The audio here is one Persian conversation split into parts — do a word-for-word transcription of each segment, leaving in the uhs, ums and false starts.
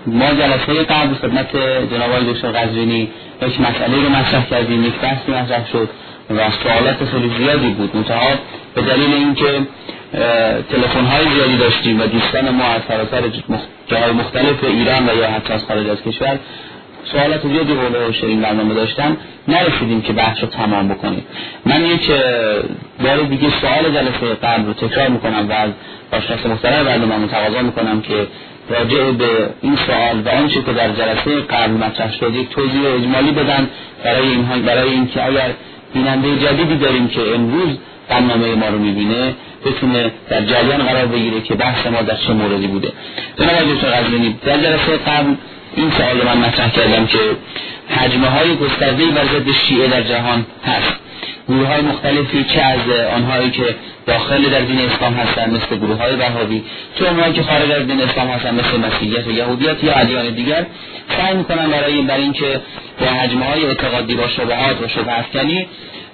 ما جلسه قبل خدمت جناب آقای دکتر قزوینی یک مسئله رو مطرح کردیم، یک بحثی مطرح شد و سوالات خیلی زیادی بود. منتها به دلیل اینکه تلفن های زیادی داشتیم و دوستان ما از سراسر جاهای مختلف ایران و یا حتی از خارج از کشور سوالات زیادی حول این برنامه داشتن، نرسیدیم که بحث رو تمام بکنیم. من یک بار دیگه سوال جلسه قبل رو تکرار میکنم و از باشناس محترم برنامه تقاضا میکنم که راجع به این سوال و آنچه که در جلسه قبل مطرح شد یک توضیح اجمالی بدن برای اینها، برای اینکه اگر بیننده جدیدی داریم که امروز برنامه ما رو میبینه بتونه در جریان قرار بگیره که بحث ما در چه موردی بوده. جناب آقای دکتر قزوینی، در جلسه قبل این سوال من مطرح کردم که حجمه های گسترده‌ای بر ضد شیعه در جهان هست. گروه های مختلفی، چه از آنهایی که داخل در دین اسلام هستند مثل گروه های وهابی، چه آنهایی که خارج از دین اسلام هستند مثل مسیحیت و یهودیت یا ادیان دیگر، سعی میکنن برای برای اینکه با حجمه های اعتقادی با شبهات و شبهه افکنی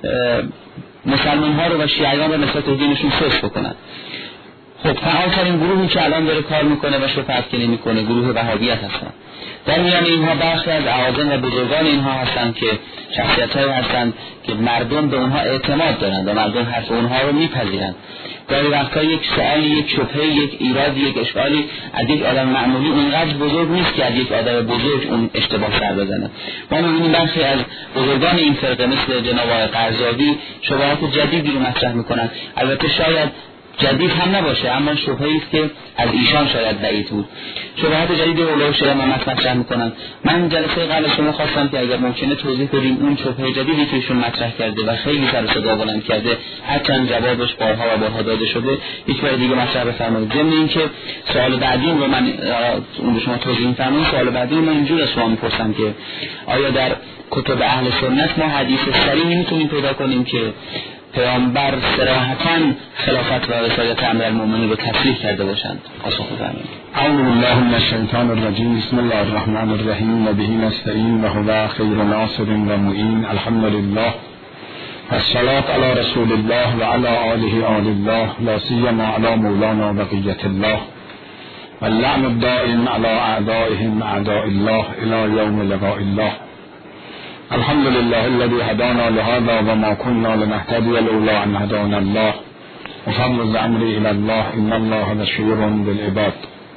مسلمان ها رو و شیعیان رو نسبت به دینشون سوس بکنن. خب فعالترین گروهی که الان داره کار میکنه و شبهه افکنی میکنه گروه وهابیت هستن. در میان اینها برخی از اعاظم و بزرگان اینها هستند که شخصیت‌هایی هستند که مردم به اونها اعتماد دارند و مردم حرف اونها رو میپذیرند. گاهی وقتا یک سوالی، یک شبهه، یک ایراد، یک اشکالی از یک آدم معمولی اونقدر بزرگ نیست که از یک آدم بزرگ اون اشتباه سر بزنه. ما می‌بینیم برخی از بزرگان این فرقه مثل جناب آقای قرضاوی شبهات جدیدی رو مطرح میکنن. البته شاید جدید هم نباشه، اما شبهه‌ای است که از ایشان شاید بعید بود. شبهات جدیدی رو شده من مطرح میکنن. من جلسه قبل شما خواستم که اگر ممکنه توضیح بدیم اون شبهه جدیدی که ایشون مطرح کرده و خیلی سر و صدا بلند کرده، هرچند جوابش بارها و بارها داده شده، یک بار دیگه مطرح بفرمایید. ضمن اینکه سوال بعدی رو من اون به شما توضیح می‌فرمایید، سوال بعدی من اینجوری از شما می‌پرسم که آیا در کتب اهل سنت ما حدیث صریحی می‌تونیم پیدا کنیم که پیامبر صراحتاً خلافت و رسالت امیرالمومنین رو تصریح کرده باشند؟ پاسخ بدهید. اعوذ بالله من الشیطان الرجیم. بسم الله الرحمن الرحیم و به نستعین و هو خیر ناصر و معین. الحمد لله والصلاة علی رسول الله و علی آله آل الله، لا سیما علی مولانا بقیة الله واللعن الدائم علی اعدائهم اعداء الله الی یوم لقاء الله. الحمد لله الذي هدانا لهذا وما كنا لنهتدي لولا ان هدانا الله وفوض امري الى الله ان الله بشير بالعباد.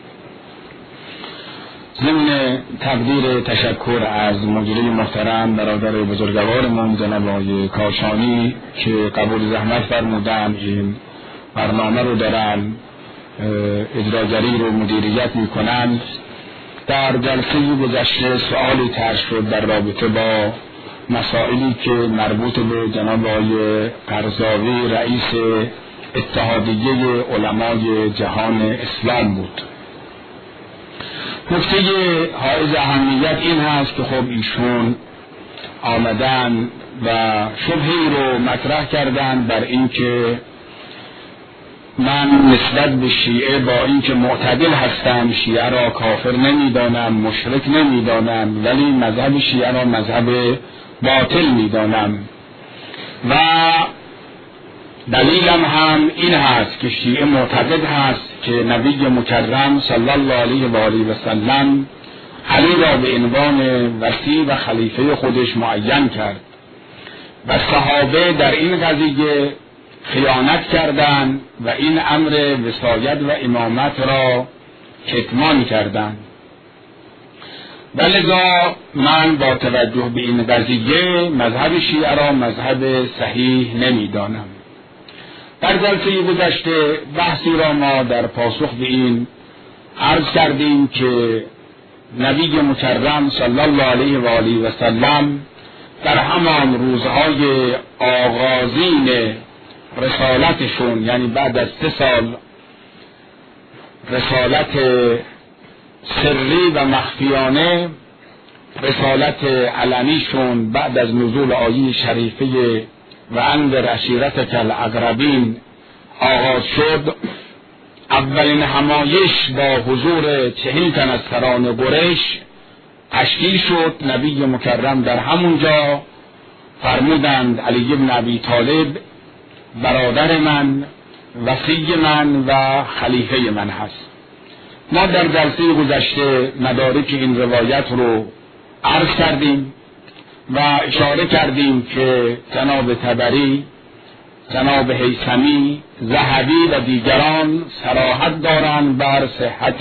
ضمن تقدیر تشکر از مجری محترم برادر بزرگوارمون جناب آقای کاشانی که قبول زحمت فرمودن این برنامه رو دارن اجراگری رو مدیریت میکنن، در جلسه گذشته سوالی طرح شد در رابطه با مسائلی که مربوط به جناب آقای قرضاوی رئیس اتحادیه علمای جهان اسلام بود. نکته حائز اهمیت این هست که خب ایشون آمدن و شبهه‌ای رو مطرح کردن بر اینکه من نسبت به شیعه با اینکه معتدل هستم شیعه را کافر نمیدانم، مشرک نمیدانم، ولی مذهب شیعه را مذهب باطل میدانم و دلیلم هم این هست که شیعه معتقد هست که نبی مکرم صلی الله علیه و آله و سلم علی را به عنوان وصی و خلیفه خودش معین کرد و صحابه در این قضیه خیانت کردند و این امر وصایت و امامت را کتمان کردند. ولذا من با توجه به این قضیه مذهب شیعه را مذهب صحیح نمیدانم. در جلسه گذشته بحثی را ما در پاسخ به این عرض کردیم که نبی مکرم صلی الله علیه و آله و سلم در همان روزهای آغازین رسالتشون، یعنی بعد از سه سال رسالت سری و مخفیانه، رسالت علنیشون بعد از نزول آیه شریفه و انذر عشیرتک الاقربین آغاز شد. اولین همایش با حضور چهل تن از سران قریش تشکیل شد. نبی مکرم در همونجا فرمودند علی بن ابی طالب برادر من، وصی من و خلیفه من هست ما در جلسه گذشته مدارک این روایت رو عرض کردیم و اشاره کردیم که جناب طبری، جناب هیثمی، ذهبی و دیگران صراحت دارند بر صحت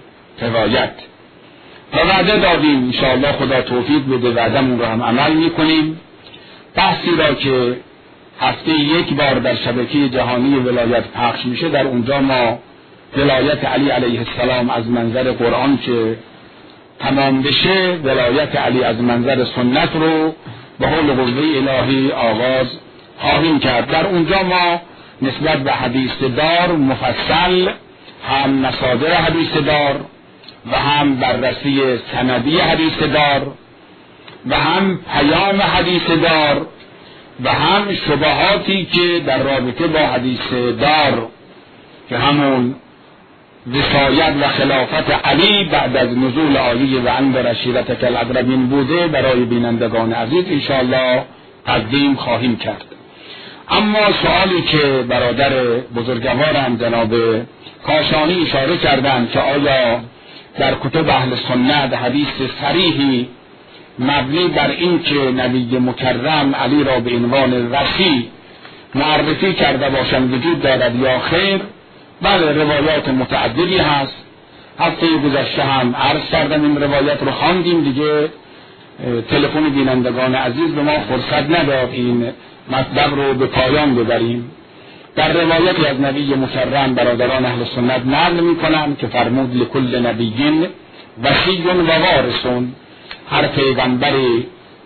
روایت و وعده دادیم انشاءالله خدا توفیق بده وعدمون رو هم عمل میکنیم. بحثی را که هفته یک بار در شبکه جهانی ولایت پخش میشه، در اونجا ما ولایت علی علیه السلام از منظر قرآن که تمام بشه، ولایت علی از منظر سنت رو به حول قوه الهی آغاز خواهیم کرد. در اونجا ما نسبت به حدیث دار مفصل هم مصادر حدیث دار و هم بررسی سندی حدیث دار و هم پیام حدیث دار و هم شبهاتی که در رابطه با حدیث دار که همون وصایت و خلافت علی بعد از نزول آیه و انذر عشیرتک الاقربین بوده برای بینندگان عزیز انشاءالله تقدیم خواهیم کرد. اما سوالی که برادر بزرگوارم جناب کاشانی اشاره کردند که آیا در کتب اهل سنت حدیث صریحی مبنی بر این که نبی مکرم علی را به عنوان وصی معرفی کرده باشند وجود دارد یا خیر؟ بله، روایات متعددی هست. هفته گذشته هم عرض کردم این روایت رو خواندیم، دیگه تلفن بینندگان عزیز به ما فرصت نداد این مطلب رو به پایان ببریم. در روایتی از نبی مکرم برادران اهل سنت نقل میکنند که فرمود لکل نبی وصی و وارثون، هر پیغمبری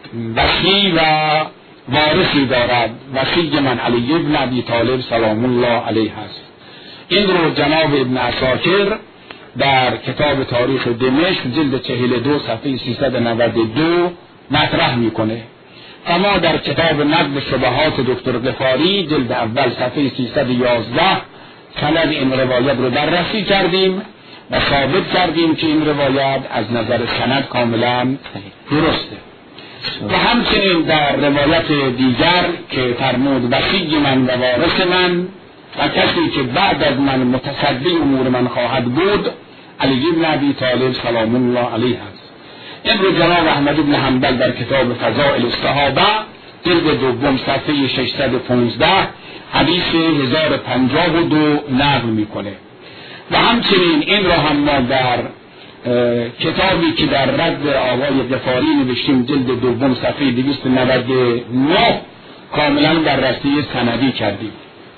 وصی و وارثی دارد. وصی من علی ابن ابی طالب سلام الله علیه است. این رو جناب ابن عساکر در کتاب تاریخ دمشق جلد چهل و دو صفحه سیصد و نود و دو مطرح میکنه. اما در کتاب نقد شبهات دکتر غفاری جلد اول صفحه سیصد و یازده سند این روایت رو بررسی کردیم و ثابت کردیم که این روایت از نظر سند کاملا درسته. و همچنین در روایت دیگر که فرمود وصی من و وارث من و کسی که بعد از من متصدی امور من خواهد بود علی بن ابی طالب سلام الله علیه است. این رو جناب احمد بن حنبل در کتاب فضائل الصحابه جلد دوم صفحه ششصد و پانزده حدیث هزار و پنجاه و دو نقل میکنه. و همچنین این را هم ما در کتابی که در رد آقای غفاری نوشتیم جلد دوم صفحه دویست و نود و نه کاملا بررسی سندی کردیم.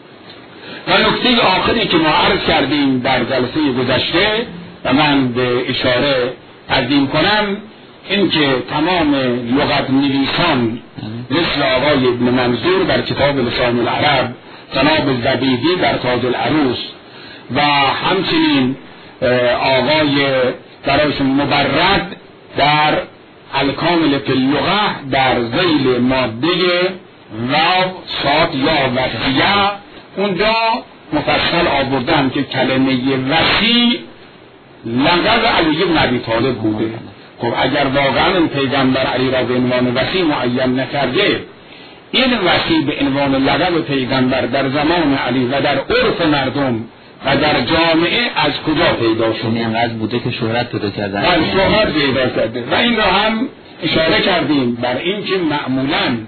و نکته آخری که ما عرض کردیم در جلسه گذشته و من به اشاره تقدیم کنم این که تمام لغت نویسان مثل آقای ابن منظور در کتاب لسان العرب، جناب زبیدی در تاج العروس و همچنین آقای برایشون مبرد در الکامل فی اللغه در ذیل ماده واو صاد یا وصیه اونجا مفصل آوردن که کلمه وصی لقب علی بن ابی طالب بوده. خب اگر واقعا این پیغمبر علی را به عنوان وصی معین نکرده، این وصی به عنوان لقب پیغمبر در زمان علی و در عرف مردم و در جامعه از کجا پیدا شد؟ اینقدر بوده که شهرت پیدا کردن. بله، شهرت پیدا کرده. و این را هم اشاره کردیم بر این که معمولاً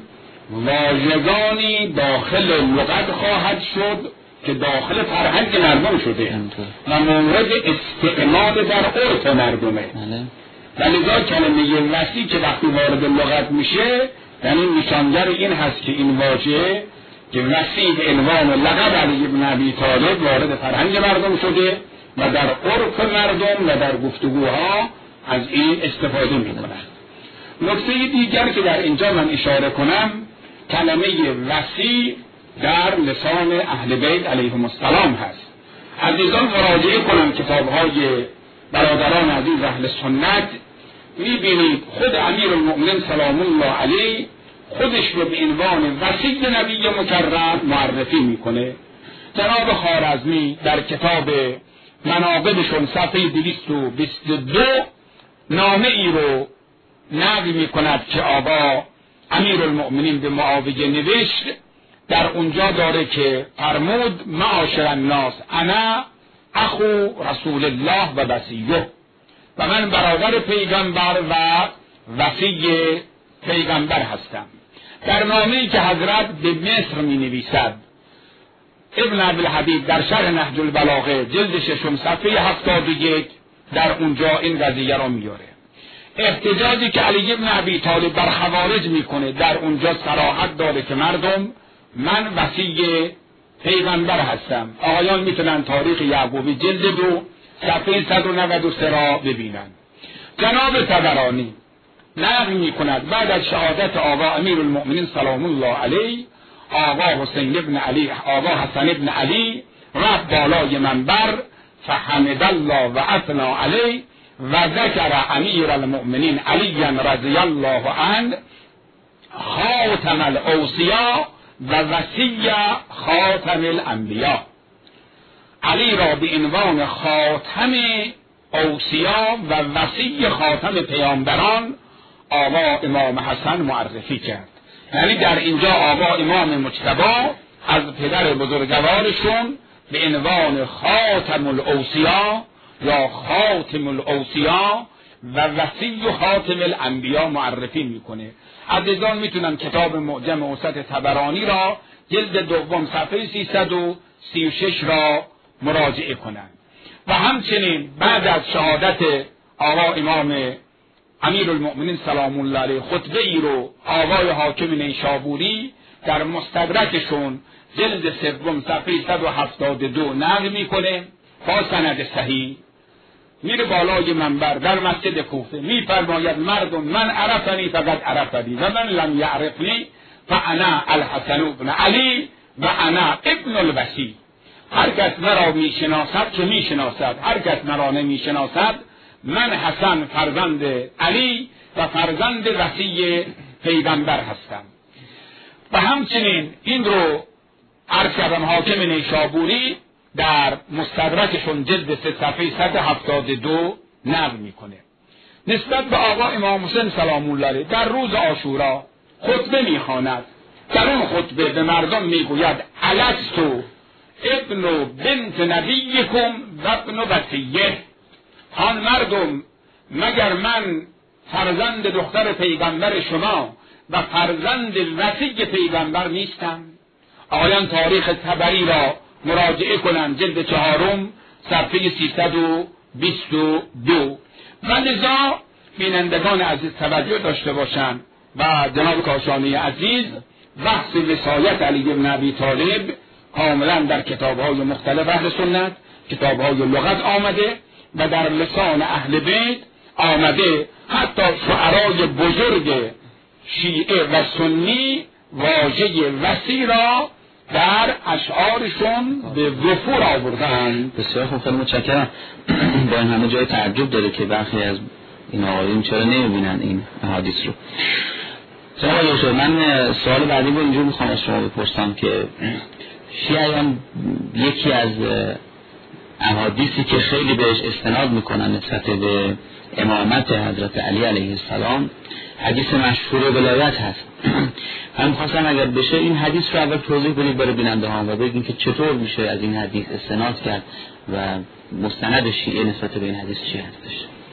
واژگانی داخل لغت خواهد شد که داخل فرهنگ مردم شده و مورد استعمال در عرف مردمه. و لذا کلمه وصی که وقتی وارد لغت میشه یعنی نشانگر این هست که این واژه که وصی به عنوان لقب علی بن ابی طالب وارد فرهنگ مردم شده و در عرف مردم و در گفتگوها از این استفاده میکنند. نکته دیگر که در اینجا من اشاره کنم، کلمه وصی در لسان اهل بیت علیهم السلام هست. عزیزان مراجعه کنم کتاب‌های برادران عزیز اهل سنت، می‌بینید خود امیر المؤمنین سلام الله علیه خودش رو به عنوان وصی نبی مکرم معرفی میکنه. جناب خوارزمی در کتاب مناقبشون صفحه دویست و بیست و دو نامه ای رو نقل میکند که آقا امیر المؤمنین به معاویه نوشت. در اونجا داره که فرمود معاشر الناس انا اخو رسول الله و وصیه، و من برادر پیغمبر و وصی پیغمبر هستم. در نامه‌ای که حضرت به مصر می نویسد، ابن عبدالحبیب در شرح نهج البلاغه جلد ششم صفحه هفتاد و یک در اونجا این قضیه را میاره. احتجاجی که علی ابن ابی طالب بر خوارج میکنه در اونجا صراحت داره که مردم من وصی پیغمبر هستم. آقایان میتونن تاریخ یعقوبی جلد دو صفحه صد و نود و سه را ببینن. جناب طبرانی نقل میکند بعد از شهادت آقا امیر المؤمنین سلام الله علیه، آقا حسین ابن علی آقا حسن ابن علی رفت بالای منبر فحمد الله و اثنى علیه و ذکر امیر المؤمنین علی رضی الله عنه خاتم الاوصیا و وصی خاتم الانبیا. علی را به عنوان خاتم اوصیا و وصی خاتم پیامبران آقا امام حسن معرفی کرد. یعنی در اینجا آقا امام مجتبی از پدر بزرگوارشون به عنوان خاتم الاوصیا یا خاتم الاوصیا و وصی و خاتم الانبیا معرفی میکنه. عزیزان میتونن کتاب معجم اوسط طبرانی را جلد دوم صفحه سیصد و سی و شش را مراجعه کنند. و همچنین بعد از شهادت آقا امام امیر المؤمنین سلام الله علیه خطبه ای رو آقای حاکم نیشابوری در مستدرکشون جلد سوم صفحه صد و هفتاد و دو نقل میکنه با سند صحیح. میره بالای منبر در مسجد کوفه میفرماید مردم من عرفنی فقط عرفنی و من لم یعرفنی فانا الحسن بن علی و انا ابن الوصی. هر کس مرا میشناسد که میشناسد، هر کس مرا نمیشناسد من حسن فرزند علی و فرزند وصی پیغمبر هستم. و همچنین این رو عرض کردم حاکم نیشابوری در مستدرکشون جلد سه صفحه صد و هفتاد و دو نقل میکنه. نسبت به آقا امام حسین سلام الله علیه در روز عاشورا خطبه میخواند. در اون خطبه به مردم میگوید الستو ابن و بنت نبیکم و ابن وصیه. آن مردم مگر من فرزند دختر پیغمبر شما و فرزند وصی پیغمبر نیستم؟ آقایان تاریخ طبری را مراجعه کنند جلد چهارم صفحه سیصد و بیست و دو. و لذا بینندگان عزیز توجه داشته باشند و جناب کاشانی عزیز بحث وصایت علی بن ابی طالب کاملا در کتاب‌های مختلف اهل سنت، کتاب‌های لغت آمده و در لسان اهل بیت آمده. حتی شعرای بزرگ شیعه و سنی واژه وصی را در اشعارشون به وفور آوردن. بسیار خوب، خیلی متشکرم. با این همه جای تعجب داره که برخی از این آقایون چرا نمیبینن این احادیث رو. جناب دکتر، من سوال بعدی رو اینجور میخوام از شما بپرسم که شیعیان یکی از احادیثی که خیلی بهش استناد میکنن نسبت به امامت حضرت علی علیه السلام حدیث مشهور ولایت هست. من خواستم اگر بشه این حدیث رو اول توضیح کنید برای بیننده ها و بگید که چطور میشه از این حدیث استناد کرد و مستند شیعه نسبت به این حدیث چی هستش.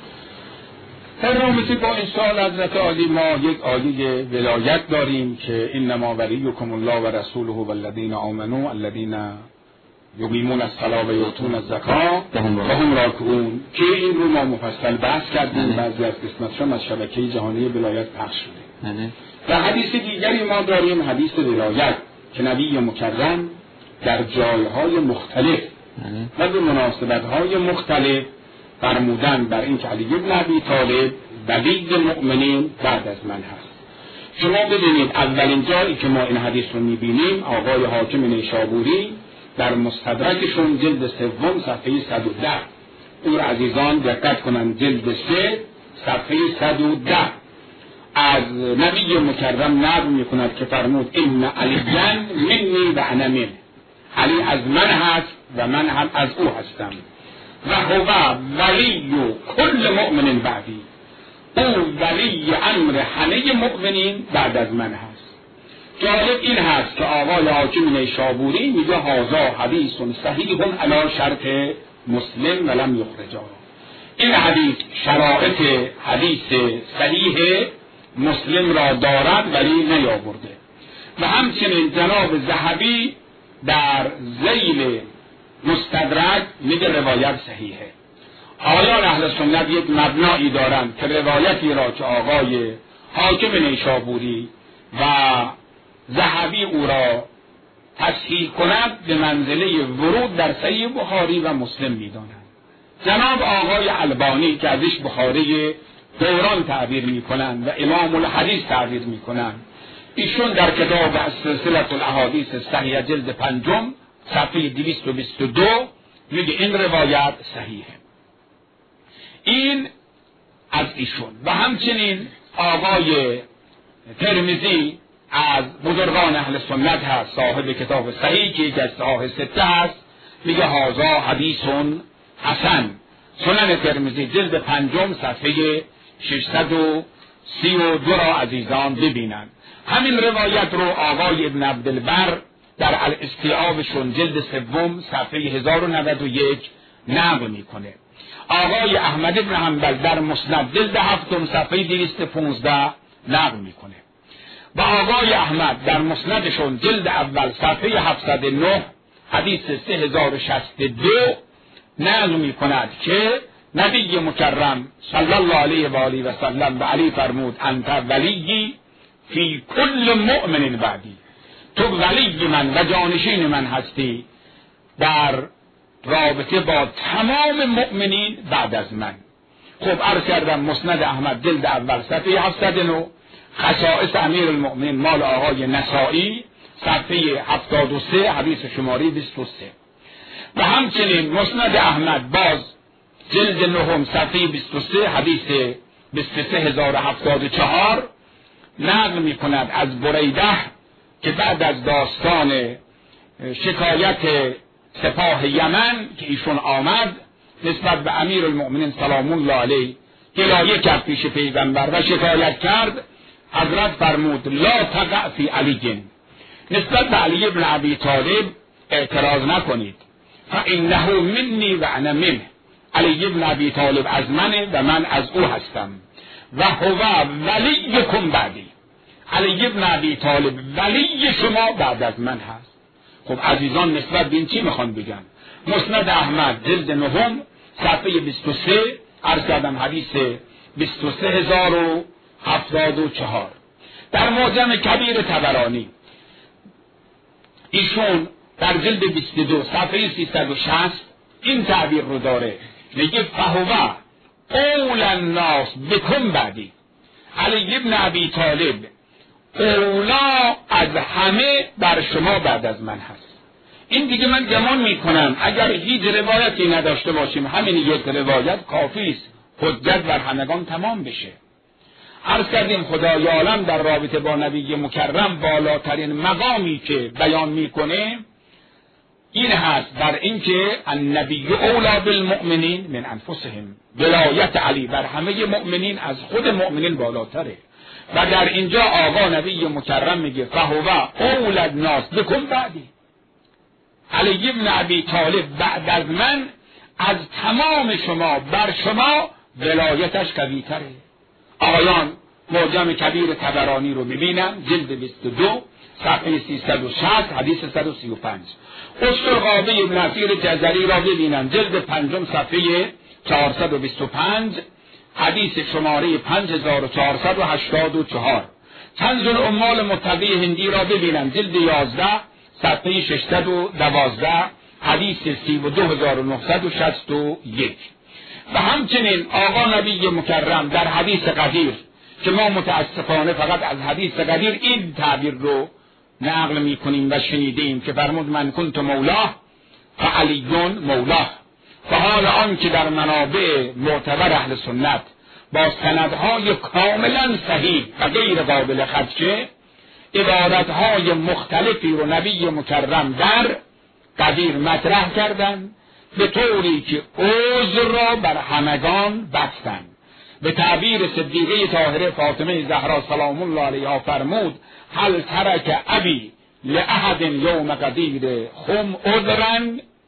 در رابطه با این سال حضرت علی ما یک آیه ولایت داریم که انما ولیکم الله و رسوله والذین آمنوا الذین یقیمون الصلاة و یؤتون الزکاة و هم راکعون، که این رو ما مفصل بحث کردیم. بعضی از قسمت‌ها از شبکه جهانی ولایت پخش شده. و حدیث دیگری ما داریم حدیث ولایت که نبی مکرم در جایهای مختلف و به مناسبت‌های مختلف فرمودن بر این که علی بن ابی طالب ولی مؤمنین بعد از من هست. شما ببینید اولین جایی که ما این حدیث رو می‌بینیم آقای حاکم نیشابوری در مستدرکشون جلد سوم صفحه صد و ده. اون عزیزان دقت کنند جلد سه صفحه صد و ده از نبی مکرم نقل می‌کند که فرمود ان علی منی و انا من. علی از من هست و من هم از او هستم. و هو ولی کل مؤمن بعدی، او ولی امر همه مؤمنین بعد از من هست. جالب این هست که آقای حاکم نیشابوری میگه هذا حدیث صحیح علی شرط مسلم ولم یخرجا. این حدیث شرایط حدیث صحیح مسلم را دارد ولی نیاورده. و همچنین جناب ذهبی در ذیل مستدرک میگه روایت صحیحه. آقایان اهل سنت یک مبنایی دارند که روایتی را که آقای حاکم نیشابوری و ذهبی او را تصحیح کند به منزله ورود در صحیح بخاری و مسلم میدانند. جناب آقای البانی که ازش بخاری دوران تعبیر میکنند و امام الحدیث تعبیر میکنند، ایشون در کتاب سلسله الاحادیث الصحیحه جلد پنجم صفحه دویست و بیست و دو میگه این روایت صحیحه. این از ایشون. و همچنین آقای ترمذی از بزرگان اهل سنت هست، صاحب کتاب صحیح که یک از صحاح سته هست، میگه هازا حدیثون حسن. سنن ترمذی جلد پنجم صفحه ششصد و سی و دو را عزیزان ببینند. همین روایت رو آقای ابن عبدالبر در الاستیعابشون جلد سوم صفحه هزار و نود و یک نقل میکنه. آقای احمد بن حنبل در مسند جلد هفتم صفحه دویست و پانزده نقل میکنه. و آقای احمد در مسندشون جلد اول صفحه هفتصد و نه حدیث سه هزار و شصت و دو نقل میکند که نبی مکرم صلی الله علیه و آله و سلم به علی فرمود انت ولی فی کل مؤمن بعدی، تو ولی من و جانشین من هستی در رابطه با تمام مؤمنین بعد از من. خب عرض کردم مسند احمد جلد اول صفحه هفتصد و نه، خصائص امیر المؤمنین مال آقای نسائی صفحه هفتاد و سه حدیث شماره بیست و سه. و همچنین مسند احمد باز جلد نهم صفحه بیست و سه حدیث بیست و سه هزار و هفتاد و چهار نقل می کند از بریده که بعد از داستان شکایت سپاه یمن که ایشون آمد نسبت به امیر المؤمنین سلام الله علیه گلایه کرد پیش پیغمبر و شکایت کرد، حضرت فرمود لا تقع فی علی، نسبت به علی ابن ابی طالب اعتراض نکنید، فانه منی و انا منه، علی ابن ابی طالب از منه و من از او هستم، و هو ولیکم بعدی، علی ابن ابی طالب ولی شما بعد از من هست. خب عزیزان نسبت به این چی میخوان بگن؟ مسند احمد جلد نهم صفحه بیست و سه عرض کردم حدیث بیست و سه هزار و هفتاد و چهار. در معجم کبیر طبرانی ایشون در جلد بیست و دو صفحه سیصد و شصت این تعبیر رو داره، میگه فهو اول الناس بکم بعدی، علی ابن ابی طالب اولا از همه بر شما بعد از من هست. این دیگه من گمان میکنم اگر هیچ روایتی نداشته باشیم همین یک روایت کافی است حجت بر همگان تمام بشه. عرض کردیم خدای عالم در رابطه با نبی مکرم بالاترین مقامی که بیان میکنه این هست بر اینکه النبی اولا بالمؤمنین من انفسهم، ولایت علی بر همه مؤمنین از خود مؤمنین بالاتره. و در اینجا آقا نبی مکرم میگه فهو اول الناس بکم بعدی، علی ابن ابی طالب بعد از من از تمام شما بر شما ولایتش قوی تره. آقایان معجم کبیر طبرانی رو ببینن جلد بیست و دو صفحه سیصد و شصت حدیث صد و سی و پنج. اشترقابه ابن اثیر جزری را ببینن جلد پنجم صفحه چهارصد و بیست و پنج حدیث شماره پنج هزار و چهارصد و هشتاد و چهار. کنز العمال متقی هندی را ببینن جلد یازده صفحه ششصد و دوازده حدیث سی و دو هزار و نهصد و شصت و یک. و همچنین آقا نبی مکرم در حدیث قدیر که ما متاسفانه فقط از حدیث قدیر این تعبیر رو نقل می کنیم و شنیدیم که فرمود من کنت مولاه فعلیون مولاه. و حال آن که در منابع معتبر اهل سنت با سندهای کاملا صحیح و غیر قابل خدشه عبارتهای مختلفی رو نبی مکرم در قدیر مطرح کردند به طوری که عذر را بر همگان بستند. به تعبیر صدیقه طاهره فاطمه زهرا سلام الله علیها فرمود هل ترک ابی لأحد یوم قدیر خم عذرا.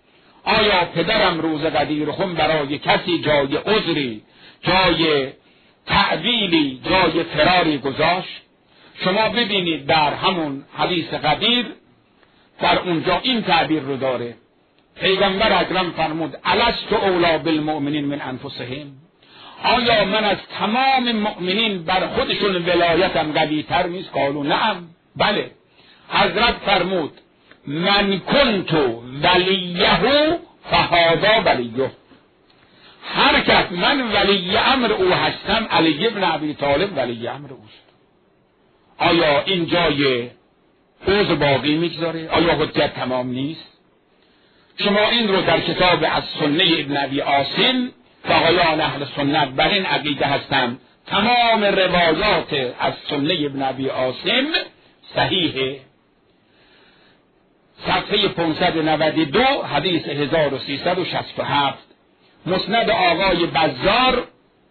آیا پدرم روز غدیر خم برای کسی جای عذری، جای تعدیلی، جای فراری گذاشت؟ شما ببینید در همون حدیث غدیر در اونجا این تعبیر رو داره. پیغمبر اکرم فرمود الست اولی بالمؤمنین من انفسهم، آیا من از تمام مؤمنین بر خودشون ولایتم قوی تر نیست؟ قالوا نعم، بله. حضرت فرمود من کنت ولیه فهذا ولیه، هر کس من ولی امر او هستم علی ابن ابی طالب ولی امر اوست. آیا این جای عوض باقی میگذاره؟ آیا حجت تمام نیست؟ شما این رو در کتاب از سنه ابن ابی عاصم و آقایان اهل سنت بر این عقیده هستند تمام روایات از سنه ابن ابی عاصم صحیحه. صفحه پانصد و نود و دو حدیث هزار و سیصد و شصت و هفت، مسند آقای بزار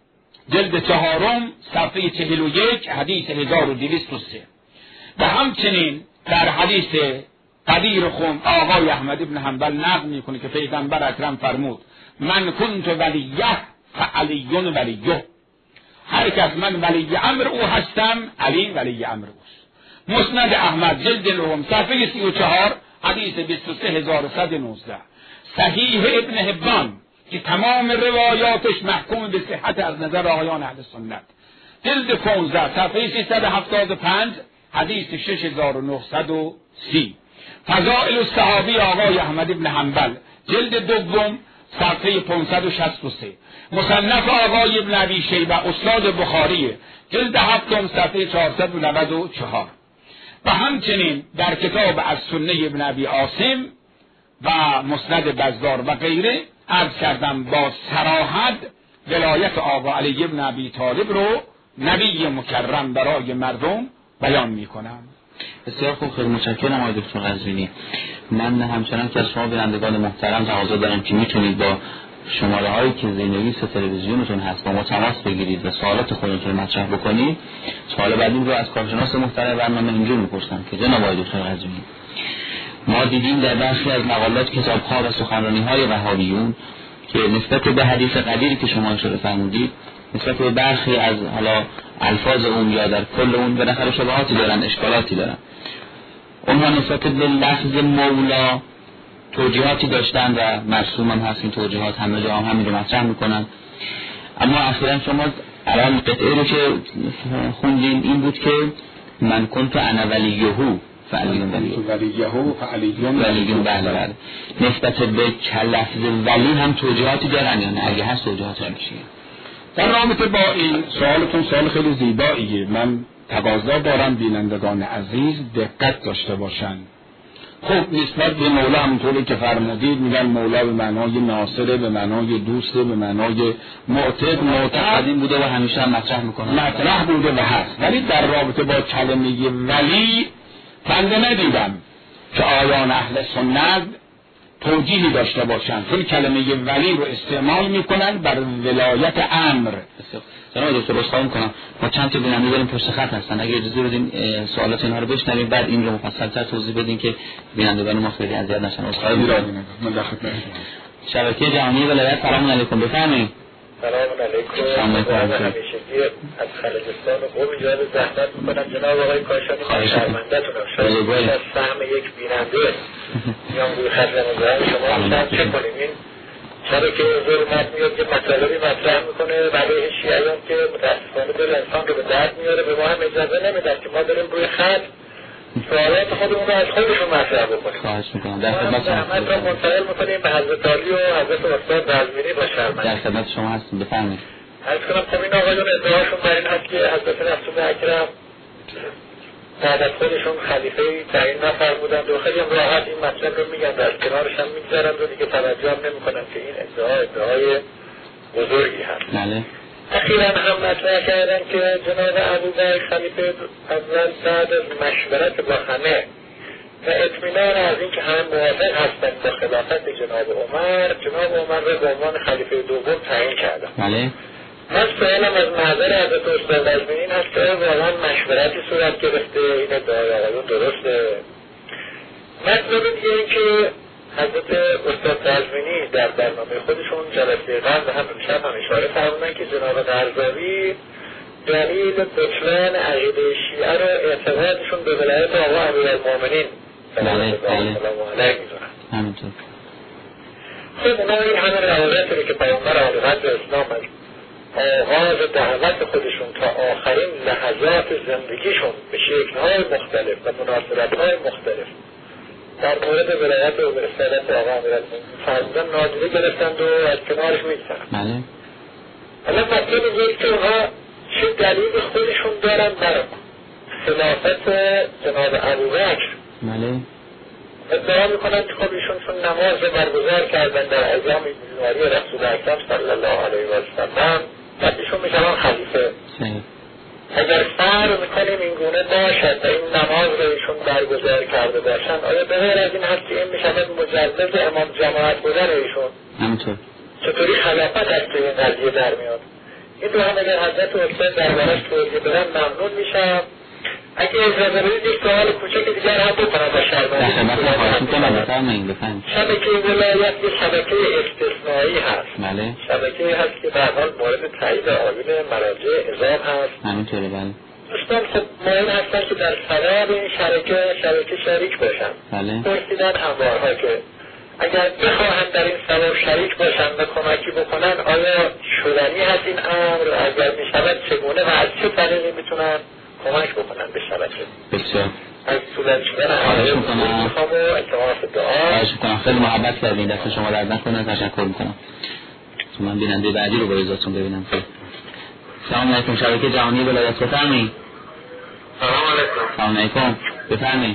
جلد چهارم صفحه چهل و یک حدیث هزار و دویست و سه. و همچنین در حدیث غدیر خم آقای احمد ابن حنبل نقل میکنه که پیغمبر اکرم فرمود من کنت ولیه فعلی ولیه، هر کس من ولی امر او هستم علی ولی امر اوست. مسند احمد جلد نهم صفحه سی و چهار حدیث بیست و سه هزار و صد و نوزده. صحیح ابن حبان که تمام روایاتش محکوم به صحت از نظر آقایان اهل سنت جلد پانزده صفحه سیصد و هفتاد و پنج حدیث شش هزار و نهصد و سی. فضائل الصحابی آقای احمد ابن حنبل جلد دوم صفحه پانصد و شصت و سه. مصنف آقای ابن ابی شیبه استاد بخاری جلد هفتم صفحه چهارصد و نود و چهار. و همچنین در کتاب از سنه ابن ابی عاصم و مسند بزار و غیره عرض کردم با صراحت ولایت آقا علی ابن ابی طالب رو نبی مکرم برای مردم بیان میکنم. بسیار خوب، خیلی متشکرم آقای دکتر قزوینی. من همچنان که از شما بینندگان محترم تقاضا دارم که میتونید با شماره هایی که زیرنویس تلویزیونتون هست با ما تماس بگیرید و سوالات خودتون مطرح بکنید. سوال بعدی رو از کارشناس محترم برنامه اینجور میپرسم که جناب آقای دکتر قزوینی، ما دیدیم در برخی از مقالات کتاب‌ها و سخنرانی‌های وهابیون که نسبت به حدیث قدیری که شما اشاره فرمودید، نسبت به برخی از حالا الفاظ اون یا در کل اون بالاخره شبهاتی دارن، اشکالاتی دارن. اونها نسبت به لفظ مولا توجیهاتی داشتن و مرسوم هم هست این توجیهات، همه جا هم همین رو مطرح میکنن. اما اخیراً شما الان قطعه رو که خوندین این بود که من کنت انا ولیهو فعلیون ولیهو فعلیون ولیون بله بله. نسبت به لفظ ولی هم توجیهاتی دارن یا نه؟ اگه هست توجیهاتی هم چیه؟ در رابطه با این سوالتون سوال خیلی زیباییه. من تقاضا دارم بینندگان عزیز دقت داشته باشن. خب نسبت به مولا همونطوری که فرمودید میگن مولا به معنای ناصره، به معنای دوسته، به معنای معتق، معتقدین بوده و همیشه هم مطرح میکنن، مطرح بوده و هست. ولی در رابطه با کلمه ولی بنده ندیدم که آیان اهل سنت توجیهی داشته باشن، چون کلمه ولی رو استعمال میکنن بر ولایت امر. جناب دکتر بخواهی میکنم ما چند تا بیننده داریم پشت خط هستن، اگه اجازه بدین سوالات اینها رو بشنویم بعد این رو مفصل‌تر توضیح بدین که بینندگان ما خیلی اذیت نشن. بخواهی میکنم شبکه جهانی ولایت. سلام علیکم، بفرمایید. سلام علیکم. همیشگی از خلجستان قم ایجاد زحمت میکنم جناب آقای کاشانی، من شرمنده‌تونم شاید از فهم یک بیننده میام روی خط رمضان شما میشن چه کنیم. این شبکه ظلمت میاد که مطالبی مطرح میکنه برای شیعیان که متاسفانه دل انسان رو به درد میاره، به ما هم اجازه نمیدن که ما داریم روی خط سوالات خودمون رو از خودشون مطرح بکنیم. خواهش میکنم. در خدمت زحمت را منتقل میکنیم به حضرت علی و حضرت استاد قزوینی با شرمندگی. در خدمت شما هستیم، بفرمایید. عرض کنم خب این آقایون ادعاشون بر این هست که حضرت رسول اکرم بعد از خودشون خلیفه تعیین نفرمودند و خیلی هم راحت این مطلب رو میگن، در کنارش هم میگذارند و دیگه توجه هم نمیکنن که این ادعا ادعای بزرگی هست. بله. اخیراً هم مطرح کردن که جناب ابوبکر خلیفه اول بعد از مشورت با همه و اطمینان از اینکه هم موافق هستند با خلافت جناب عمر، جناب عمر را به عنوان خلیفه دوم تعیین کردند. بله. من سوالم از محضر حضرت استاد قزوینی این هست که واقعا مشورتی صورت گرفته، این ادعای آقایون درسته؟ مطلب دیگه این که حضرت استاد قزوینی در برنامه خودشون جلسه قبل هم امشب هم اشاره فرمودن که جناب قرضاوی دلیل بطلان عقیده شیعه رو اعتقادشون به ولایت آقا امیرالمومنین صلی الله علیه می‌دونن. همینطور. خب اونا این همه روایتی رو که پیامبر علیقدر اسلام از آغاز دعوت خودشون تا آخرین لحظات زندگیشون به شکل‌های مختلف و مناسبت‌های مختلف در مورد ولایت و رسالت آقا امیرالمومنین فرمودن نادیده گرفتند و از کنارش می‌گذرن. بله. حالا مطلب اینه که اونها چه دلیل خودشون دارن بر خلافت جناب ابوبکر. بله. ادعا میکنن که خب ایشون چون نماز رو برگزار کردن در ایام بیماری رسول اکرم صلی الله علیه و سلم بعد ایشون میشن خلیفه. اگر فرض میکنیم این گونه باشد و این نماز رو ایشون برگزار کرده باشن، آیا به غیر از این هست که این میشود مجدد امام جماعت بودن ایشون؟ همینطور. چطوری خلافت از توی این قضیه در میاد؟ این دو هم اگر حضرت استاد دربارش توضیح بدن ممنون میشم. اگه اجازه بدید یک سوال کوچک دیگر هم بکنم با شرمنده. در خدمت خواهش میکنم بفرمایید بفرمایید. شبکه ولایت یک شبکه استثنایی هست. بله. شبکه هست که به هر حال مورد تایید آیین مراجع اعظام هست. همینطوره. بله. دوستان خب مایل هستن که در ثواب این شبکه شبکه شریک باشن. بله. پرسیدن هموارها که اگر بخواهند در این ثواب شریک باشن و کمکی بکنن آیا شدنی هست این امر؟ اگر میشود چگونه و از چه طریقی میتونن کمک بکنن به شبکه؟ بسیار. از طولانی شدن خواهش میکنم. میخوام و التماس دعا. خواهش میکنم. خیلی محبت کردین. دست شما درد نکنه. تشکر میکنم. من بیننده بعدی رو با اجازهتون ببینم. سلام علیکم. شبکه جهانی ولایت بفرمایید. سلام علیکم. سلام علیکم. بفرمایید.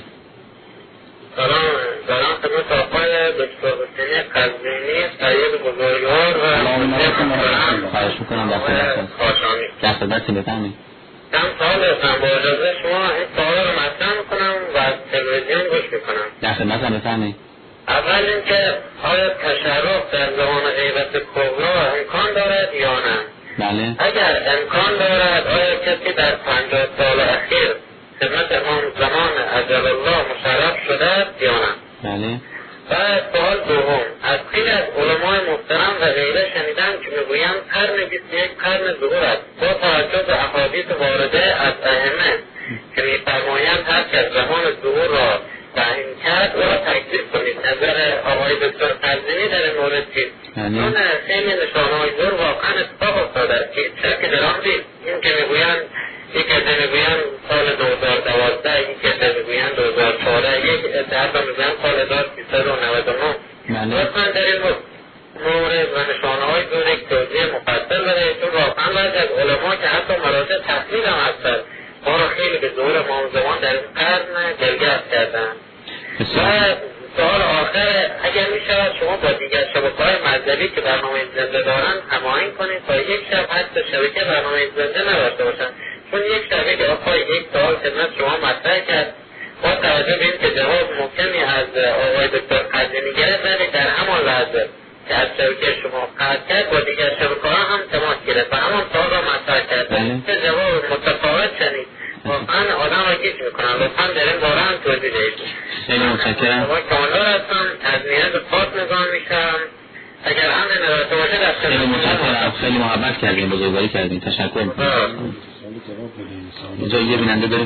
سلام. سلام خدمت آقای دکتر حسینی قزوینی سید بزرگوار و سلام علیکم. خواهش میکنم. دست درد خاشانی. دست درد بفرمایید. چند سوال داشتم. با اجازه شما این سوال رو مطرح میکنم و از تلویزیون گوش میکنم. در خدمتم بفرمایید. اول اینکه آیا تشرف در زمان غیبت کبرا امکان دارد یا نه؟ بله. اگر امکان دارد آیا کسی در پنجاه سال اخیر خدمت امام زمان عجل الله مشرف شده است یا نه؟ بله. و سوال دوم، از خیلی از علمای محترم و غیره شنیدم که میگویند قرن بیست و یک قرن ظهور است با توجه به احادیث وارده از ائمه که میفرمایند هر که زمان ظهور را تعیین کرد او را تکذیب کنید. نظر آقای دکتر قزوینی در این مورد چیست؟ چون خیلی نشانه‌های ظهور واقعا اتفاق افتاده است که شک در آن نیست. این که میگویند یک عده میگویند سال دو هزار و دوازده، یک عده میگویند دو هزار و چهارده، یک عده هم میگویند سال هزار و سیصد و نود و نه. لطفا در این مورد و نشانه‌های ظهور یک توضیح مفصل بده، چون واقعا بعضی از علما که حتی مراجع تحلیل هم هستند ما را خیلی به ظهور امام زمان در این قرن دلگرم کردند. و سوال آخر، اگر می شود شما با دیگر شبکه‌های مذهبی که برنامه زنده دارند هماهنگ کنید تا یک شب حتی شبکه برنامه زنده نداشته باشند، چون یک شبکه که آقای یک سوال خدمت شما مطرح کرد با توجه به اینکه جواب محکمی از آقای دکتر قزوینی گرفت ولی در همان لحظه که از شبکه شما قطع کرد با دیگر شبکه‌ها هم تماس گرفت و همان سوال را مطرح کرد که جواب متفاوت شنید. واقعا آدم را گیج میکنن. لطفا در این باره هم توضیح دهید. خیلی متشکرم. شما کاملا هستم از نیت پاک نگاه میشم. اگر امر نداشته باشه در خیلی متشکرم. خیلی محبت کردین، بزرگواری کردین. تشکر میکنم. اینجا یه بیننده داره.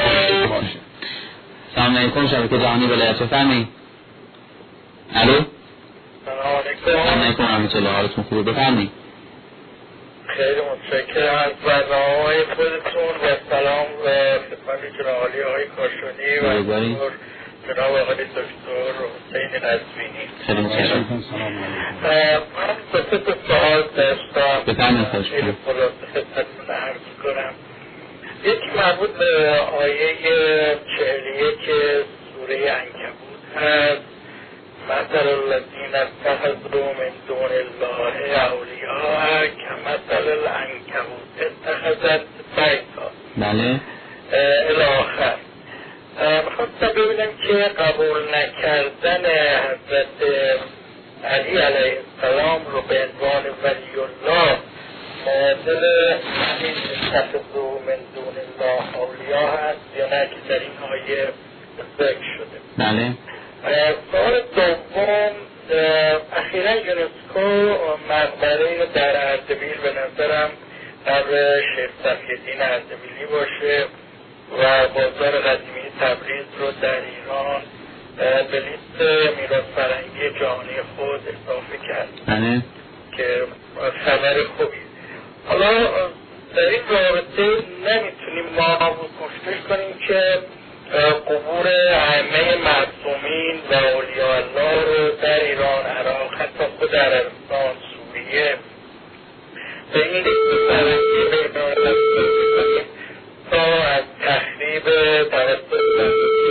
سلام علیکم. شبکه جهانی ولایت بفرمایید. الو. سلام علیکم. سلام علیکم رحمت الله. حالتون خوبه؟ بفرمایید. خیلی متشکرم از برنامه‌های خودتون و سلام و خدمت جناب عالی آقای کاشانی و جناب آقای دکتر حسین قزوینی. خیلی متشکرم. من دو تا سوال داشتم. بفرمایید. خواهش می‌کنم. خدمتتون عرض کنم. یکی مربوط به آیه چهل و یک سوره عنکبوت هست. مثل الذین اتخذوا من دون الله اولیاء کمثل العنکبوت اتخذت بیتا. بله. الی آخر. میخواستم ببینم که قبول نکردن حضرت علی علیه السلام رو به عنوان ولی الله معادل همین اتخذوا من دون الله اولیاء هست یا نه که در این آیه ذکر شده. بله. سوال دوم، اخیرا یونسکو مقبره در اردبیل به نظرم قبر شیخ صفی‌الدین اردبیلی باشه و بازار قدیمی تبریز رو در ایران به لیست میراث فرهنگی جهانی خود اضافه کرد که خبر خوبی. حالا در این رابطه نمیتونیم ما گفتگو کنیم که قبور ائمه معصومین و اولیاء الله رو در ایران، عراق، حتی خود عربستان، سوریه به این لیست فرهنگی بگذاریم تا از تخریب توسط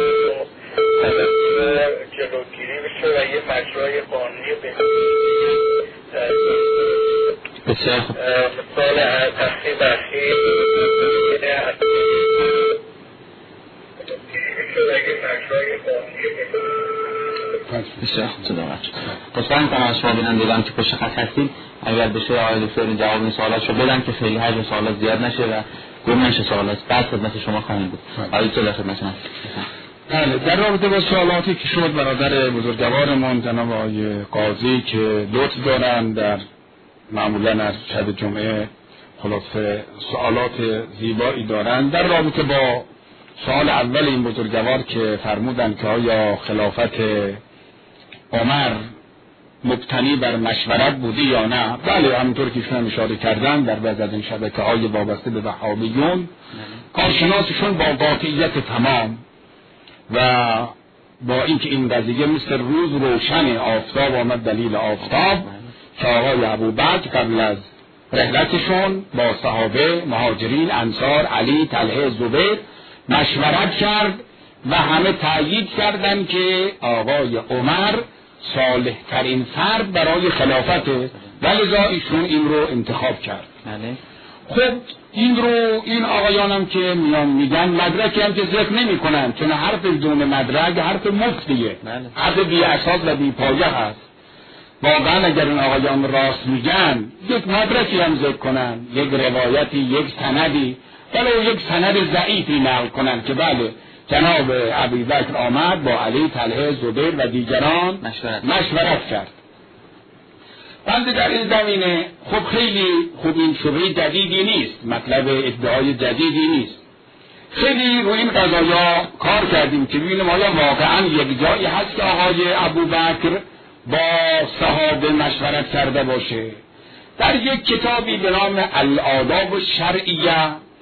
جلوگیری بشه و یه مجرای قانونی بسیار خوب. مثال تخریب اخیر بسیار خوب. صداقت دوستان کنم از شما بینندگان که پشت خط هستیم، اگر بشه آقای دکتر این جواب این سوالات رو بدن که خیلی حجم سوالات زیاد نشه و گم نشه سوالات، بعد خدمت شما خواهیم بود. آقای دکتر خدمت شما. بله، در رابطه با سوالاتی که شد برادر بزرگوارمون جناب آقای قاضی که لطف دارن در معمولا از شب جمعه خلاصه سوالات زیبایی دارن، در رابطه با سوال اول این بزرگوار که فرمودن که آیا خلافت عمر مبتنی بر مشورت بوده یا نه، بله همونطور که شما اشاره کردن در بعض از این شبکه‌های وابسته به وهابیون کارشناسشون با قاطعیت تمام و با اینکه این قضیه مثل روز روشن آفتاب آمد دلیل آفتاب که آقای ابوبکر قبل از رحلتشون با صحابه مهاجرین انصار علی طلحه زبیر مشورت کرد و همه تأیید کردند که آقای عمر صالح ترین فرد برای خلافته و لذا ایشون این رو انتخاب کرد. خب این رو این آقایانم که میان میگن مدرکی هم که ذکر نمی کنن، چون حرف بدون مدرک حرف مفتیه، حرف بی اساس و بی پایه هست. واقعا اگر این آقایان راست میگن یک مدرکی هم ذکر کنن، یک روایتی، یک سندی، ولو یک سند ضعیفی نقل کنن که بله جناب ابوبکر آمد با علی طلحه زبیر و دیگران مشورت, مشورت کرد. بنده در این زمینه خب خیلی خوب این شبهه جدیدی نیست، مطلب ادعای جدیدی نیست. خیلی روی این قضایا کار کردیم که ببینیم آیا واقعا یک جایی هست که آقای ابوبکر با صحابه مشورت کرده باشه. در یک کتابی به نام الآداب الشرعیه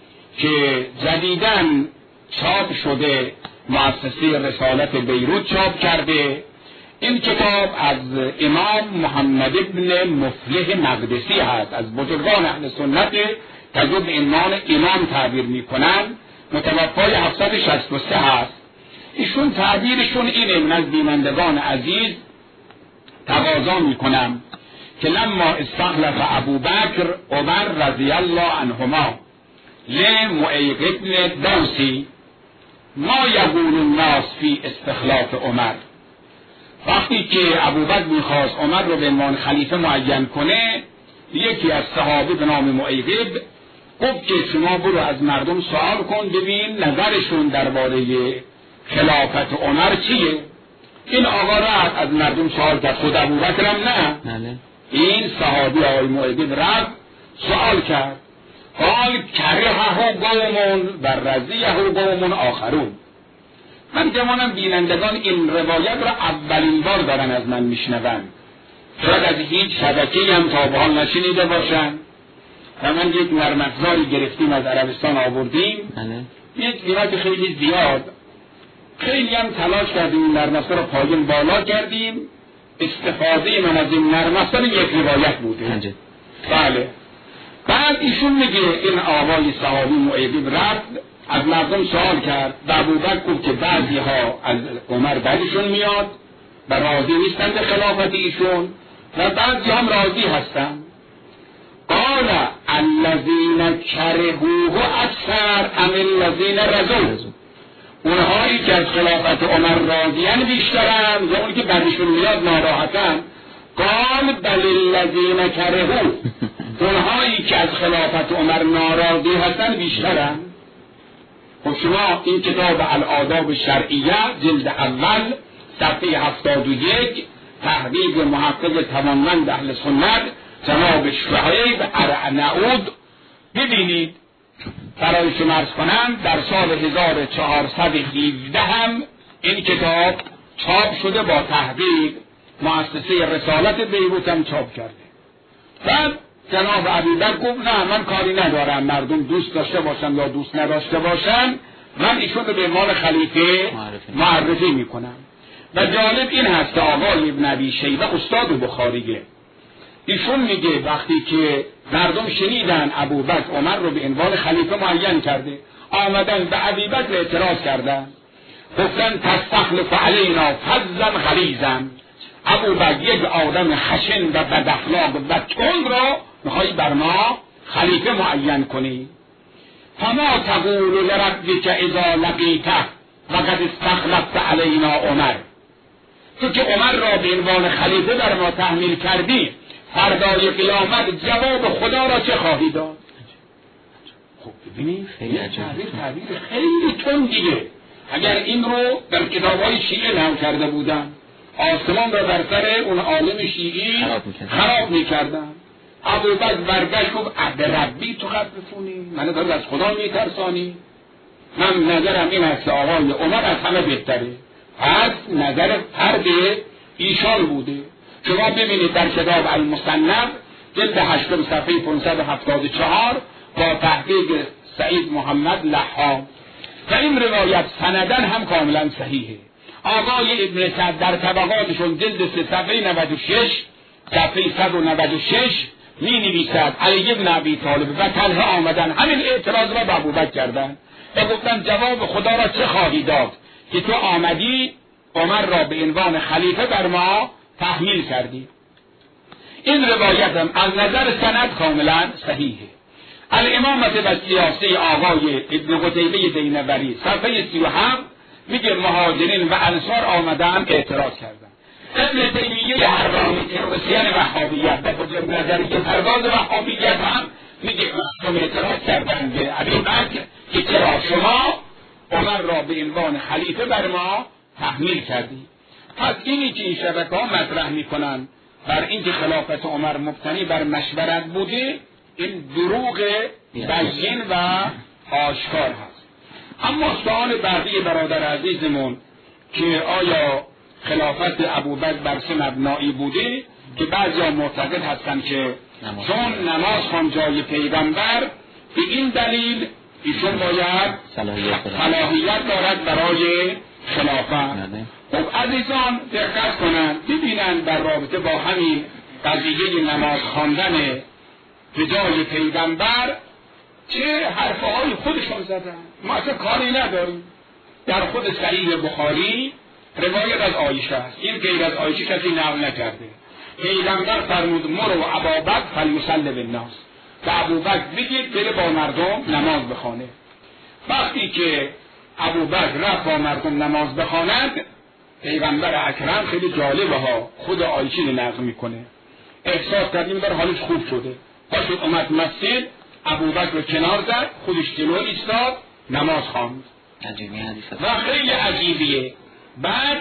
که جدیداً چاپ شده، مؤسسه رسالت بیروت چاپ کرده، این کتاب از امام محمد ابن مفلح مقدسی هست، از بزرگان اهل سنت تجرب عنوان امام تعبیر میکنن، متوفای هفتصد و شصت و سه هست. ایشون تعبیرشون اینه، من از بینندگان عزیز تقاضا میکنم که لما استخلف ابوبکر عمر رضی الله عنهما لمعیق ابن دوسی ما یقول الناس فی استخلاف عمر، وقتی که ابوبکر میخواست عمر رو به عنوان خلیفه معین کنه، یکی از صحابه به نام معیقب گفت که شما برو از مردم سوال کن ببین نظرشون درباره خلافت عمر چیه. این آقا رفت از مردم سوال کرد، خود ابوبکر هم نه، این صحابی آقای معیقب رفت سوال کرد، قال کرهه قوم و رضیه قوم آخرون. من گمانم بینندگان این روایت را اولین بار دارن از من میشنون، شاید از هیچ شبکه‌ای هم تا به حال نشنیده باشن و من یک نرم افزاری گرفتیم از عربستان آوردیم، یک قیمت خیلی زیاد، خیلی هم تلاش کردیم این نرم افزار رو پایین بالا کردیم. استفاده من از این نرم افزار یک روایت بوده. بله. بعد ایشون میگه این آقای صحابی معیقب رفت از مردم سوال کرد و ابوبکر گفت که بعضی ها از عمر بعدشون میاد و راضی نیستند به خلافت ایشون و بعضی هم راضی هستند. قال الذین کرهوه اکثر ام الذین رضوا، اونهایی که از خلافت عمر راضیان بیشترن یا اونی که بعدشون میاد ناراحتن. قال بل الذین کرهوه، اونهایی که از خلافت عمر ناراضی هستن بیشترن. خب شما این کتاب الآداب الشرعیه جلد اول صفحه هفتاد و یک تحقیق محقق توانمند اهل سنت جناب شعیب ارناؤوط ببینید. برای شما عرض کنم در سال هزار و چهارصد و هفده هم این کتاب چاپ شده با تحقیق، مؤسسه رسالت بیروت هم چاپ کرده. بعد جناب ابوبکر گفت نه من کاری ندارم، مردم دوست داشته باشن یا دوست نداشته باشن، من ایشون رو به عنوان خلیفه معرفی میکنم. و جالب این هست که آقای ابن ابی شیبه استاد بخاریه، ایشون میگه وقتی که مردم شنیدن ابوبکر عمر رو به عنوان خلیفه معین کرده، آمدن به ابوبکر اعتراض کردن، گفتن تستخلف علینا فظا غلیظا، ابوبکر یک آدم خشن و بد اخلاق و تند را میخوای بر ما خلیفه معین کنی. فما تقول لربک اذا لقیته وقد استخلفت علینا عمر، تو که عمر را به عنوان خلیفه بر ما تحمیل کردی، فردای قیامت جواب خدا را چه خواهی داد؟ خب ببینید خیلی تعبیر تعبیر خیلی تندیه. اگر این رو در کتاب‌های شیعه نقل کرده بودن، آسمان را در سر اون عالم شیعی خراب می‌کردن. ابوبکر برگشت گفت عبد ربی تو خطفونی، من دارم از خدا میترسانی. من نظرم این است که آقای عمر از همه بهتره. پس نظر فرد ایشان بوده. شما ببینید در کتاب المصنف جلد هشتم صفحه پانصد و هفتاد و چهار با تحقیق سعید محمد لحام و این روایت سندن هم کاملا صحیحه. آقای ابن سعد در طبقاتشون جلد سه صفحه نود و شش صفحه صد و نود و شش می نویسد علی ابن ابی طالب و طلحه آمدن همین اعتراض را به ابوبکر کردن و گفتن جواب خدا را چه خواهی داد که تو آمدی عمر را به عنوان خلیفه بر ما تحمیل کردی. این روایت هم از نظر سند کاملا صحیحه. الامامت و سیاسی آقای ابن قتیبه دینوری صفحه سی و هفت میگه مهاجرین و انصار آمدن اعتراض کردن. ابن تیمیه حرامی تروسیان وهابیت و بجرد نظریه پرداز وهابیت هم میگه مردم اعتراض کردن به ابوبکر که چرا شما عمر را به عنوان خلیفه بر ما تحمیل کردی. پس اینی که این شبکه ها مطرح میکنن بر اینکه خلافت عمر مبتنی بر مشورت بوده، این دروغ بین و آشکار هست. اما سوال بعدی برادر عزیزمون که آیا خلافت ابوبکر بر چه مبنایی بوده، که بعضی ها معتقد هستن که چون نماز خوان جای پیغمبر به این دلیل ایشون باید صلاحیت دارد برای خلافت. خب عزیزان دقت کنن ببینن در رابطه با همین قضیه نماز خواندن به جای پیغمبر چه حرفهای خودشون زدن. ما اصلا کاری نداریم. در خود صحیح بخاری روایت از عایشه است، این غیر از عایشه کسی نقل نکرده. پیغمبر فرمود مرو ابابکر فلیصلی بالناس، و ابوبکر بگید بره با مردم نماز بخونه. وقتی که ابوبکر رفت با مردم نماز بخواند، پیغمبر اکرم خیلی جالبه ها خود عایشه نقل میکنه، احساس کردیم در حالش خوب شده، پاشد اومد مسجد، ابوبکر رو کنار زد، خودش جلو ایستاد، نماز خواند. و خیلی عجیبیه. بعد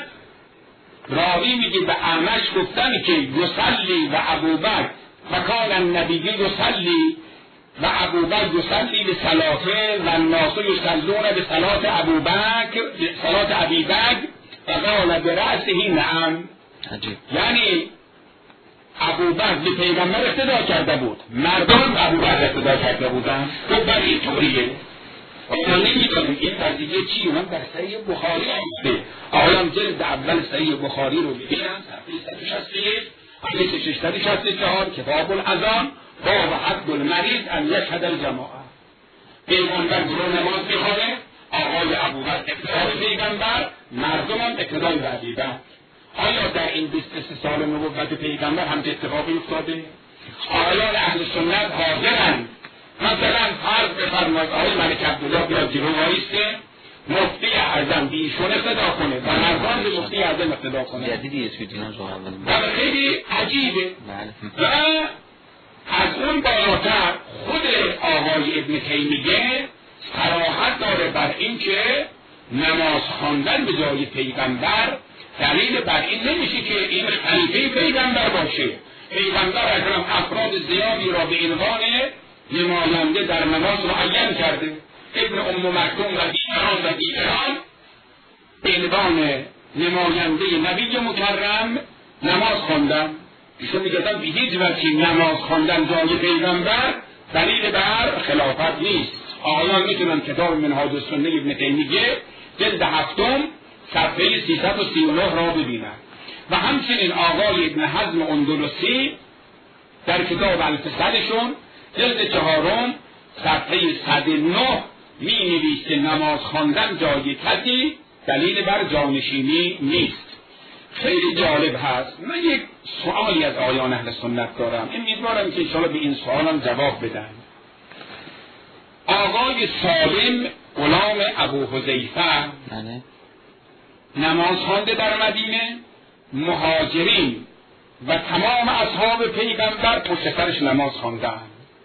راوی میگه به اعمش گفتن که یصلی و ابوبکر و کان النبی یصلی و ابوبکر یصلی به صلاته و الناس یصلون به صلات ابوبکر به صلات ابوبکر و قال برأسه نعم. یعنی ابوبکر به پیغمبر اقتدا کرده بود، مردم ابوبکر اقتدا کرده بودن. تو بر این طوریه اما نمیدونم این قضیه چی. من در صحیح بخاری آمده، آیام جلد اول صحیح بخاری رو بگیرم صفحه صد و شصت و یک حدیث ششصد و شصت و چهار کتاب الاذان باب حد المریض ان یشهد الجماعه. پیغمبر برو نماز بخونه، آقای ابوبکر اقتدای پیغمبر، مردم هم اقتدای به ابوبکر. آیا در این بیست و سه سال نبوت پیغمبر هم اتفاقی افتاده؟ آیا اهل سنت حاضرند مثلا فرض بفرمایید آقای ملک عبدالله بیاد جلو وایسته، مفتی اعظم بیشون اقتدا کنه و مردم به مفتی اعظم اقتدا کنه. و خیلی عجیبه. و از اون بالاتر خود آقای ابن تیمیه صراحت داره بر این که نماز خواندن به جای پیغمبر دلیل بر این نمیشه که این خلیفه پیغمبر باشه. پیغمبر اکرم افراد زیادی را به عنوان نماینده در نماز معین کرده. ابن ام مکتوم و دیگران و دیگران به عنوان نماینده نبی مکرم نماز خواندن. ایشون میگفتن به هیچ وجه نماز خواندن جای پیغمبر دلیل بر خلافت نیست. آقایان میتونن کتاب منهاج السنه ابن تیمیه جلد هفتم صفحه سیصد و سی و نه را ببینن. و همچنین آقای ابن حزم اندلسی در کتاب الفصلشون جلد چهارم صفحه صد و نه می نویسه که نماز خواندن جای کسی دلیل بر جانشینی نیست. خیلی جالب هست. من یک سوالی از آیان اهل سنت دارم، امیدوارم که انشاءالله به این سوالم جواب بدن. آقای سالم غلام ابو حذیفه نماز خوانده در مدینه، مهاجرین و تمام اصحاب پیغمبر پشت سرش نماز خواندن.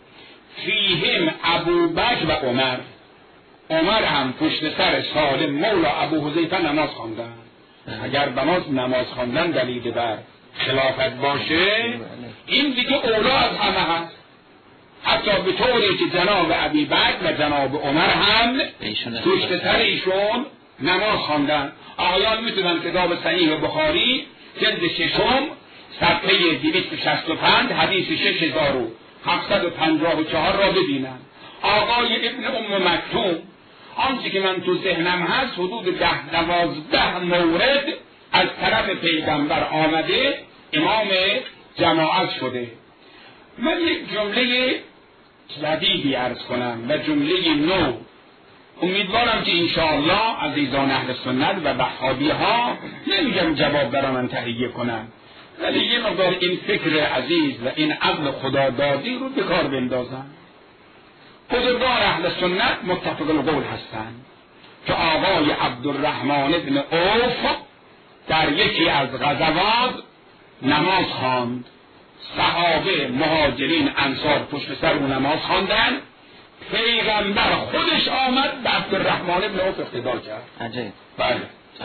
فیهم ابوبکر و عمر. عمر هم پشت سر سالم مولا ابو حذیفه نماز خواندن. اگر بناز نماز خواندن دلیل بر خلافت باشه، این دیگه اولا از همه هست. حتی به طوری که جناب ابی بکر و جناب عمر هم پشت سر ایشون نماز خواندن. آقایان میتونن کتاب صحیح بخاری جلد ششم صفحه دویست و شصت و پنج حدیث شش هزار و هفتصد و پنجاه و چهار را ببینن. آقای ابن ام مکتوم، آنچه که من تو ذهنم هست حدود ده دوازده مورد از طرف پیغمبر آمده امام جماعت شده. من یک جمله جدیدی عرض کنم و جمله نو، امیدوارم که انشاءالله عزیزان اهل سنت و وهابی ها نمیگم جواب برای من تهیه کنم، ولی یه مقدار این فکر عزیز و این عقل خدادادی رو به کار بندازم. بزرگان اهل سنت متفق القول هستند که آقای عبدالرحمن ابن عوف در یکی از غزوات نماز خواند. صحابه مهاجرین انصار پشت سر او نماز خواندن. پیغمبر خودش آمد به عبدالرحمن ابن عوف اقتدا کرد. عجیب. بله.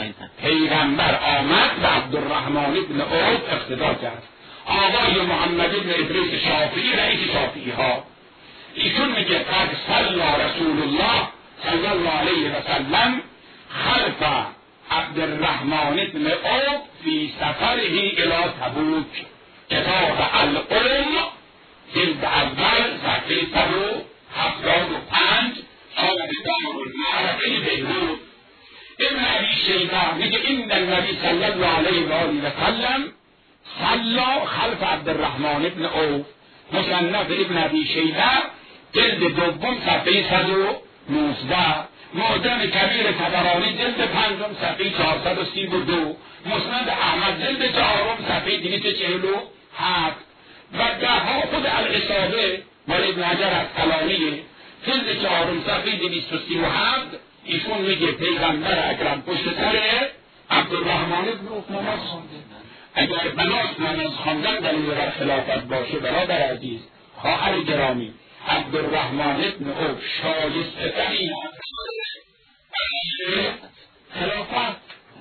پیغمبر آمد به عبدالرحمن ابن عوف اقتدا کرد. آقای محمد ابن ادریس شافعی رئیس شافعی ها، ایشون میگه قد صلی رسول الله صلی الله علیه و سلم خلف عبدالرحمن ابن عوف فی سفره الی تبوک. کتاب العلم جلد اول صفحه صد و هفتاد و پنج صاحب دارالمعرفه بیروت. ابن ابی شیبه میگه این النبی صلی الله علیه و آله و سلم صلی خلف عبدالرحمن ابن عوف. مصنف ابن ابی شیبه جلد دوم صفحه صد و نوزده. معجم کبیر طبرانی جلد پنجم صفحه چهارصد و سی و دو. مسند احمد جلد چهارم صفحه دویست و چهل و هفت. و دهها خود العصابه مال ابن حجر اسقلانی جلد چهارم صفحه دویست و سی و هفت. ایشون میگه پیغمبر اکرم پشت سر عبدالرحمن ابن عوف نماز خوانده. اگر بناس نماز خواندن دلیل بر خلافت باشه، برادر عزیز، خواهر گرامی، عبدالرحمن ابن عوف شایسته ترین خلافت.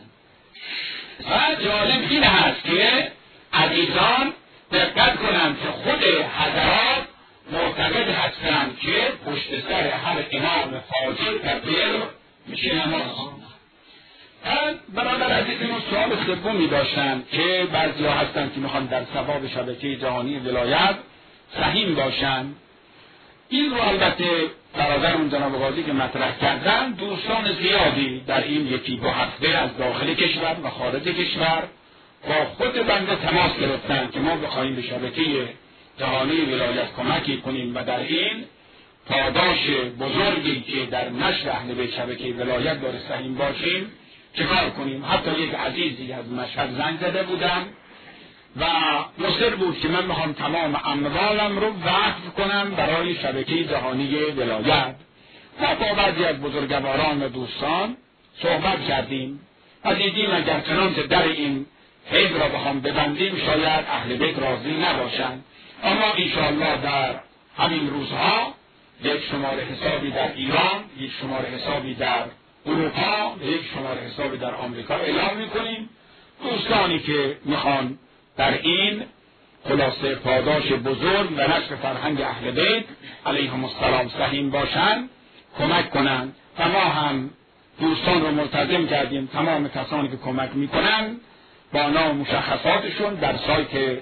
و جالب این هست که عزیزان دقت کنند که خود حضرات معتقد هستند که پشت سر هر امام فاجر کبیر میشه نماز خواند. برادر عزیز، این سوال سومی داشتن که بعضی ها هستن که میخوان در ثواب شبکه جهانی ولایت سهیم باشن. این رو البته برادرمون جناب قاضی که مطرح کردن، دوستان زیادی در این یکی دو هفته از داخل کشور و خارج کشور با خود بنده تماس گرفتن که ما بخواهیم به شبکه جهانی ولایت کمکی کنیم و در این پاداش بزرگی که در نشر اهل بیت شبکه ولایت داره سهیم باشیم چه کار کنیم. حتی یک عزیزی از مشهد زنگ زده بودم و مصر بود که من میخوام تمام اموالم رو وقف کنم برای شبکه جهانی ولایت. و با بعضی از بزرگواران و دوستان صحبت کردیم و دیدیم اگر چنانچه در این حیض را بخوام ببندیم شاید اهل بیت راضی نباشند، اما انشاءالله در همین روزها یک شماره حسابی در ایران، یک شماره حسابی در اروپا، یک شماره حسابی در آمریکا اعلام میکنیم دوستانی که میخوان در این خلاصه پاداش بزرگ و نشر فرهنگ اهل بیت علیهم السلام سهیم باشند کمک کنند و ما هم دوستان رو ملتزم کردیم تمام کسانی که کمک میکنن با نام مشخصاتشون در سایت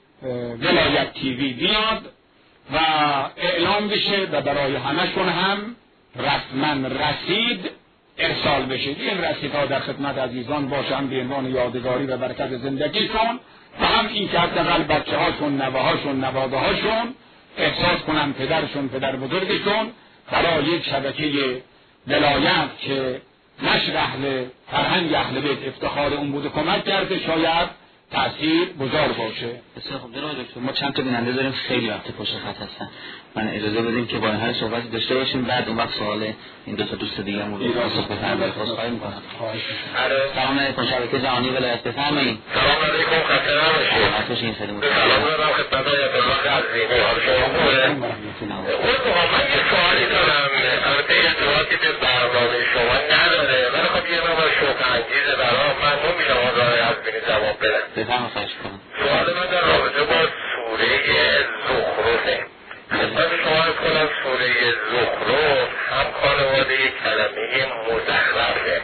ولایت تیوی بیاد و اعلام بشه و برای همشون هم رسما رسید ارسال بشه. این رسیدها در خدمت عزیزان باشه، هم به عنوان یادگاری و برکت زندگیشون و هم این که حداقل بچه هاشون، نوه هاشون، نواده هاشون احساس کنن پدرشون، پدر بزرگشون برای یک شبکه ولایت که نشر اهل فرهنگ اهل بیت افتخار اون بوده کمک کرده شاید تأثیر گذار باشه. بسیار خوب جناب دکتر، ما چند تا بیننده داریم خیلی وقت پشت خط هستن. من اجازه بدیم که با اینها صحبت داشته باشیم، بعد اون وقت سوال این دو تا دوست دیگه مورد پاسخ بفرمایید. خواهی می‌کنم. سلام علیکم، شبکه جهانی ولایت بفرمایید. سلام علیکم، خسته نباشید. خدمتتون این خدمت. سلام دارم خدمت آقای عزیزی. حال شما خوبه؟ خب من یه سوالی دارم. البته ارتباطی به برنامه شما نداره، ولی خب یه نوع شوق انگیزه برام. من نمی‌شم آقای عزیزی جواب بدم. بفرمایید خواهش کنم. سوال من در رابطه با سوره زخرفه. خدمت شما عرض کنم سوره زخرف هم خانواده کلمه مزخرفه.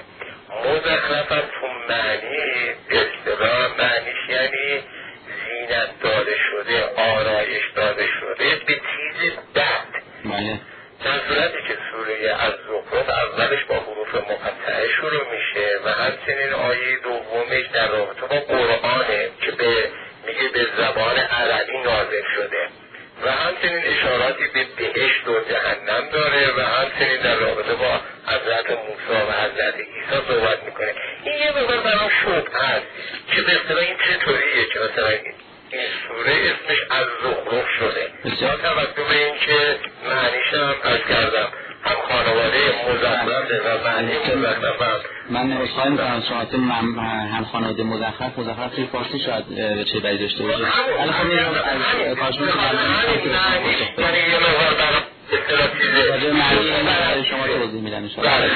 مزخرف هم تو معنی اصطلاح معنیش یعنی زینت داده شده، آرایش داده شده به چیز بد. بله. در صورتی که سوره از زخرف اولش با حروف مقطعه شروع میشه و همچنین آیه دومش در رابطه با قرآنه که به میگه به زبان عربی نازل شده و همچنین اشاراتی به بهشت و جهنم داره و همچنین در رابطه با حضرت موسی و حضرت عیسی صحبت میکنه. این یه مقدار برام شبهه هست که به اصطلاح این چطوریه که مثلا این سوره اسمش از زخرف شده یا توجه به این که معنیش هم پس کردم هم خانواده مزخرفه و معنی مزخرف هم من اصخایی میکنم ساعت هم خانواده مزخرف مزخرف توی فارسی شاید به چه دلیل داشته باشه ولی خب این از کارشون که یعنی یه مقدار برام اصطلاح چیزه راجع معنی شما توضیح میدن انشاءالله.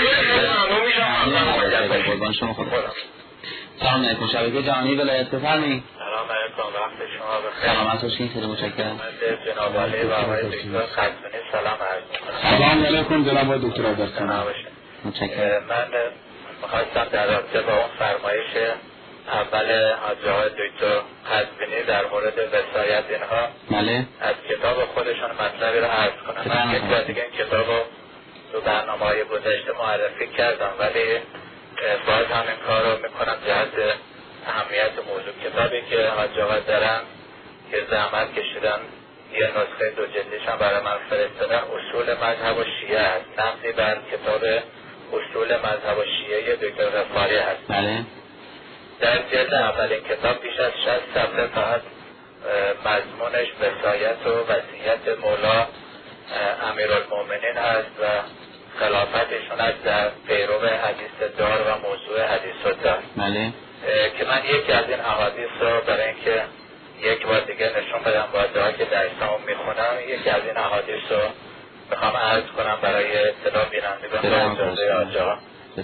شما خدا سلام علیکم، شبکه جهانی ولایت بفرمایید. سلام علیکم، وقت شما بخیر. سلامت باشین، خیلی متشکرم. من جناب علی و آقای دکتر قزوینی سلام عرض می‌کنم. سلام علیکم جناب دکتر آذرخانی. متشکرم. من می‌خواستم در رابطه با اون فرمایش اول حاج آقای دکتر قزوینی در مورد وصایت اینها بله از کتاب خودشون مطلبی رو عرض کنم. من یک بار دیگه این کتاب رو تو برنامه‌های گذشته معرفی کردم ولی باز همین کار رو میکنم جهت اهمیت موضوع. کتابی که حاج آقا دارن که زحمت کشیدن یه نسخه دو جلدیش هم برای من فرستادن اصول مذهب و شیعه هست، نقدی بر کتاب اصول مذهب و شیعه دکتر غفاری هست. بله. در جلد اولین کتاب بیش از شصت صفحه فقط مضمونش وصایت و وصیت مولا امیرالمومنین هست و خلافتشون از در پیرو حدیث دار و موضوع حدیث دار. بله. که من یکی از این احادیث رو برای اینکه یک بار دیگه نشون بدم با ادعا که درسامو میخونم، یکی از این احادیث رو میخوام عرض کنم برای اطلاع بینندگان با اجازه آجا.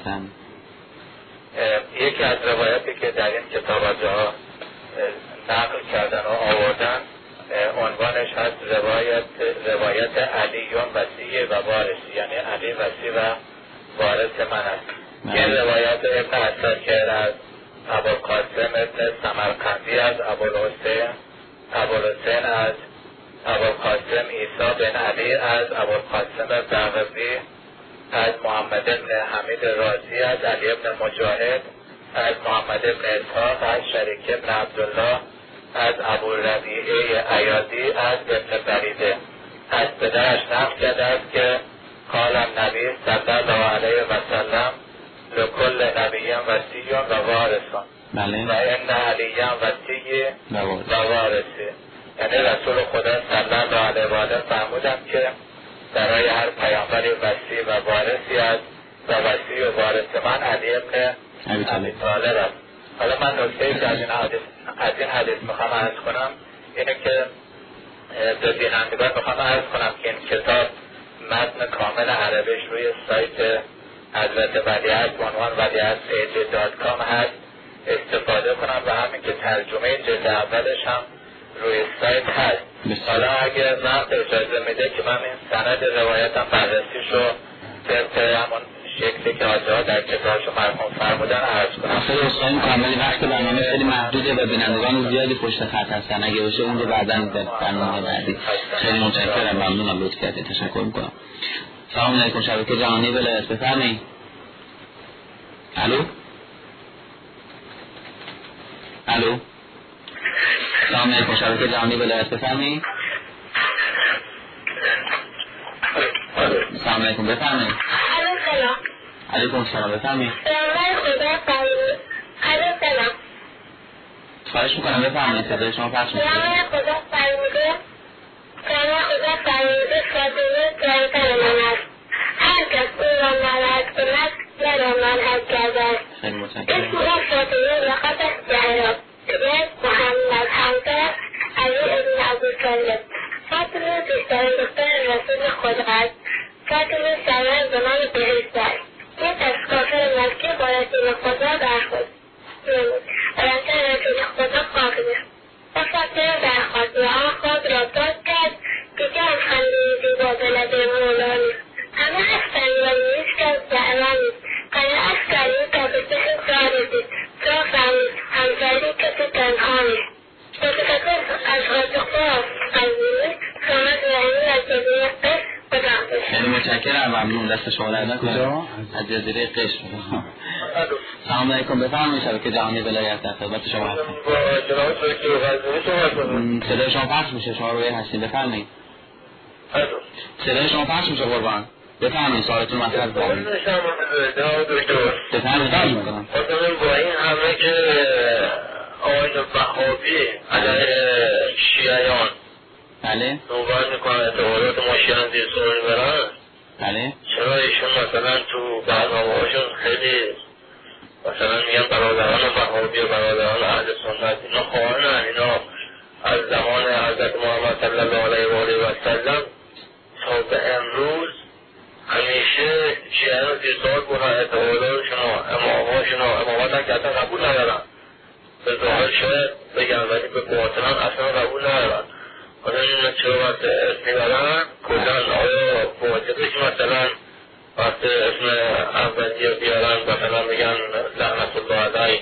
یکی از روایتی که در این کتاب آجا نقل کردن و آوردن عنوانش هست روایت روایت علیون وصی و وارث، یعنی علی وصی و وارث من است. این روایت ابن عساکر از ابوالقاسم ابن سمرقندی از ابوالحسین ابوالحسین از ابوالقاسم عیسی بن علی از ابوالقاسم بغوی از محمد بن حمید رازی از علی بن مجاهد از محمد بن اسحاق از شریک بن عبدالله از ابو ربیعه عیادی از ابن بریده از پدرش نقل کرده است که قال النبی صلی الله علیه و سلم لکل نبی وصی و وارث و ان علی وصی و وارث. یعنی رسول خدا صلی الله علیه و آله فرمودند که برای هر پیامبری وصی و وارثی است و وصی و وارث من علی ابن ابی طالب است. حالا من نکته‌ای که از این حدیث از این حدیث میخوام عرض کنم اینه که به بینندگان میخوام عرض کنم که این کتاب متن کامل عربیش روی سایت حضرت ولیعهد به عنوان ولیعهد پیج دات کام هست. استفاده کنم و همین که ترجمه جلد اولش هم روی سایت هست. حالا اگر وقت اجازه میده که من این سند روایتم بررسیشو طبق همون شکلی که آجا در کتابشو مرحوم فرمودن عرض کنم. خیلی اصلاحی میکنم ولی وقت برنامه خیلی محدوده و بینندگان زیادی پشت خط هستن. اگه باشه اونجا بعدا در برنامه بعدی. خیلی متشکرم، ممنونم، لطف کردید، تشکر میکنم. سلام علیکم، شبکه جهانی ولایت، بفرمایید. الو الو سلام علیکم، شبکه جهانی ولایت، بفرمایید. سلام علیکم، بفرمایید. سلام. علیکم سلام، بفرمایید. خدا فرمود. الو سلام. خواهش میکنم بفرمایید، صدای شما پخش میشه. خدا فرموده. خدا فرموده فاطمه جایتر من است. هر کس او را ناراحت کند نه را ناراحت کرده است. خیلی متشکرم. اسم فاطمه لقب زهرا ابن محمد همسر علی ابن ابوطالب. فاطمه بیشتر دختر رسول خود است. فاطمه سرور زمان بهشت است. یک از کافر مکه با رسول خدا برخورد نمود و رسول رسول خدا قاقی و فاطمه برخواست و آن خود را داد کرد که جان خنده زیبا بلد مولانی همه افسری و نیست از زهرانی قنه افسری تا به سخن سارزید تا فهمید همسری که تو تنها نیست و تفکر از خود خواه قلبیمی سامت رحمی از جزیره قصد بدم. خیلی متشکرم، ممنون، دست شما در نکنم. از جزیره قشم. سلام علیکم، بفرمایید، شبکه جهانی ولایت در خدمت شما هستم. با جناب دکتر غزنوی صحبت کنم. صدای شما پخش میشه، شما روی هستید، بفرمایید. صدای شما پخش میشه قربان. بفرمایید، سوالتون مطرح کنید. جناب دکتر بفرمایید، خواهش میکنم. خواستم با این همه که آقای وهابی علیه شیعیان بله دنبال میکنن اعتبارات ما شیعیان زیر سوال میبرن، بله چرا ایشون مثلا تو برنامه هاشون خیلی مثلا میگن برادران وهابی و برادران اهل سنت اینا خواهرن، اینا از زمان حضرت محمد صلی الله علیه و آله و سلم تا به امروز همیشه شیعیان زیر سوال بردن، اعتباراتشون و امامهاشون و امامت هم که اصلا قبول ندارن، به ظاهر شاید بگن ولی به باطنان اصلا قبول ندارن. حالا این چرا وقت اسم میبرن کلن آیا واجبه که مثلا وقت اسم اولیه بیارن مثلا میگن لعنت الله علیه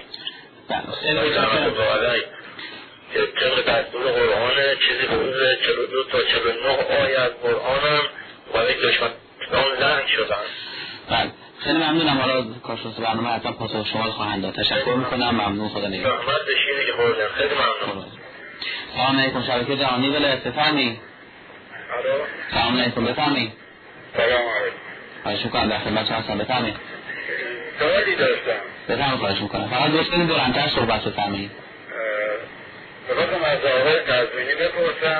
لعنت الله علیه که طبق دستور قرآن چیزی حدود چهل و دو تا چهل و نه آیه از قرآن هم برای دشمنان لعن شدن. بله خیلی ممنونم. حالا کارشناس برنامه حتما پاسخ شما رو خواهند داد. تشکر میکنم، ممنون، خدا نگهدار. رحمت به شیری که خوردن، خیلی ممنون. سلام علیکم، شبکه جهانی ولایت، بفرمایید. الو سلام علیکم، بفرمایید. سلام علیکم. خواهش میکنم، در خدمت شما هستم، بفرمایید. سوالی داشتم. بفرمایید، خواهش میکنم. فقط دوست کنید بلندتر صحبت بفرمایید. بخواستم از آقای قزوینی بپرسم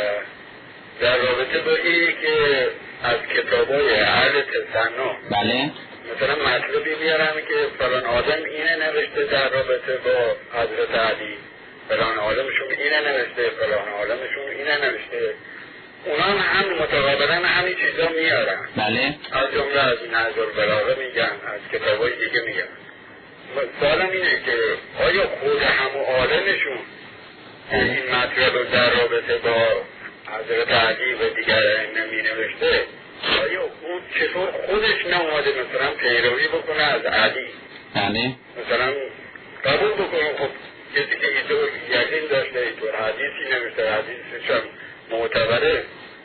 در رابطه با اینی که از کتابای اهل تصنع بله مثلا مطلبی میارم که فلان آدم اینه نوشته در رابطه با حضرت علی، فلان آدمشون اینه نوشته، فلان آدمشون اینه نوشته، اونا هم متقابلا همین چیزا میارن. بله از جمله از نهج البلاغه میگن، از کتابای دیگه میگن. سوالم اینه که آیا خود همون آدمشون این مطلب رو در رابطه با حضرت علی و دیگر نمی نوشته، آیا اون چطور خودش نماده مثلا پیروی بکنه از علی؟ بله مثلا قبول بکنه خب کسی که اینطور یقین داشته اینطور حدیثی نوشته، حدیثش هم معتبره،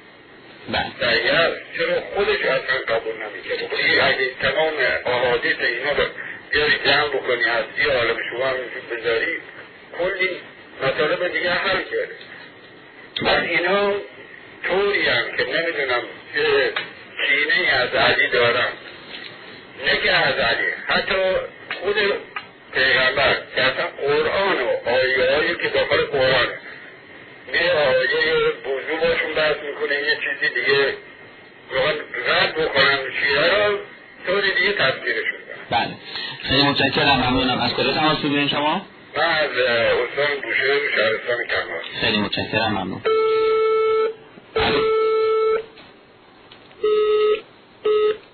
بله چرا خودش اصلا قبول نمیکنه؟ خب اگه تمام احادیث اینا رو بیاری جمع بکنی از یه عالم شما هم بذاری کلی مطالب دیگه حل کرده. من اینا طوری هم که نمیدونم که کینه از علی دارم، نه که از علی، حتی خود پیغمبر که اصلا قرآن و آیه هایی که داخل قرآن یه آیه بوضوع باشون بحث میکنه، یه چیزی دیگه رد بکنن شیعه را طوری دیگه تفسیرشون کنن. بله خیلی متشکرم، ممنونم. از کجا تماس میگیرین شما؟ من از استان بوشهر شهرستان کمال. خیلی متشکرم، ممنون.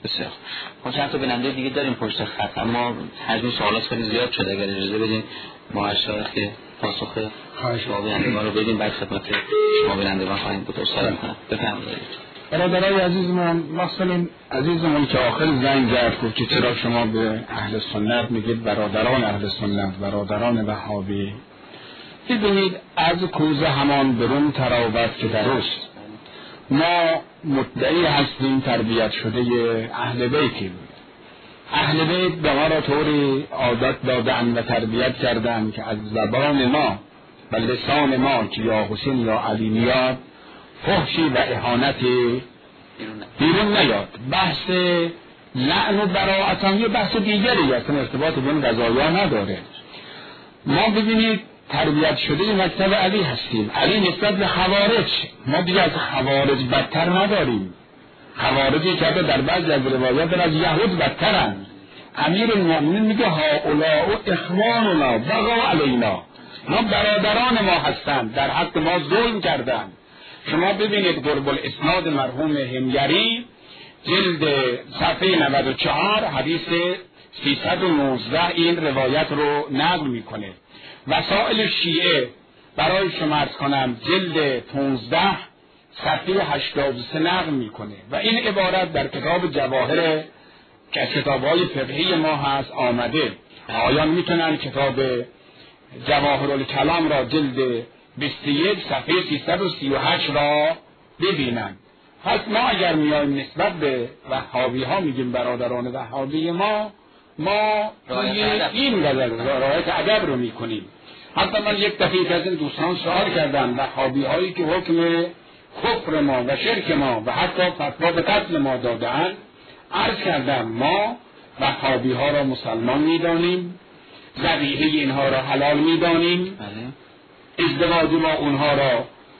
بسیار ما چند تا بیننده دیگه داریم پشت خط، اما حجم سوالات خیلی زیاد شده، اگر اجازه بدین ما اشاره که پاسخ شما بینندگان رو بدیم بعد خدمت شما بینندگان خواهیم بود. استاد میکنم بفرمایید. برادرای عزیز من، مثلا عزیزمون که آخر زنگ زد گفت که چرا شما به اهل سنت میگید برادران اهل سنت، برادران وهابی؟ ببینید از کوزه همان برون تراوت که درست، ما مدعی هستیم تربیت شده اهل بیتیم. اهل بیت به ما را طوری عادت دادن و تربیت کردن که از زبان ما و لسان ما که یا حسین یا علی میاد فحشی و اهانتی بیرون نیاد. بحث لعن و براءت هم یه بحث دیگری است، ارتباط به این قضایا نداره. ما ببینید تربیت شده مکتب علی هستیم. علی نسبت به خوارج، ما دیگه از خوارج بدتر نداریم. خوارجی که در بعضی از روایات در از یهود بدترن. امیر المؤمنین میگه هؤلاء اخواننا بغوا علینا، ما برادران ما هستند، در حق ما ظلم کردند. شما ببینید قرب الاسناد مرحوم همیری جلد صفحه نود و چهار حدیث سیصد و نوزده این روایت رو نقل میکنه. وسائل شیعه برای شما عرض کنم جلد پانزده صفحه هشتاد و سه نقل میکنه و این عبارت در کتاب جواهر که از کتاب‌های فقهی ما هست آمده. آیان میتونن کتاب جواهر الکلام را جلد بیست و یک صفحه سیصد و سی و هشت را ببینن. پس ما اگر میایم نسبت به وهابی ها میگیم برادران وهابی ما، ما این رعایت ادب رو میکنیم. حتی من یک دفعه از این دوستان سوال کردن وهابی هایی که حکم کفر ما و شرک ما و حتی فتوا به قتل ما دادن، عرض کردم ما وهابی ها را مسلمان میدانیم، ذبیحه اینها را حلال میدانیم، ازدواج ما اونها را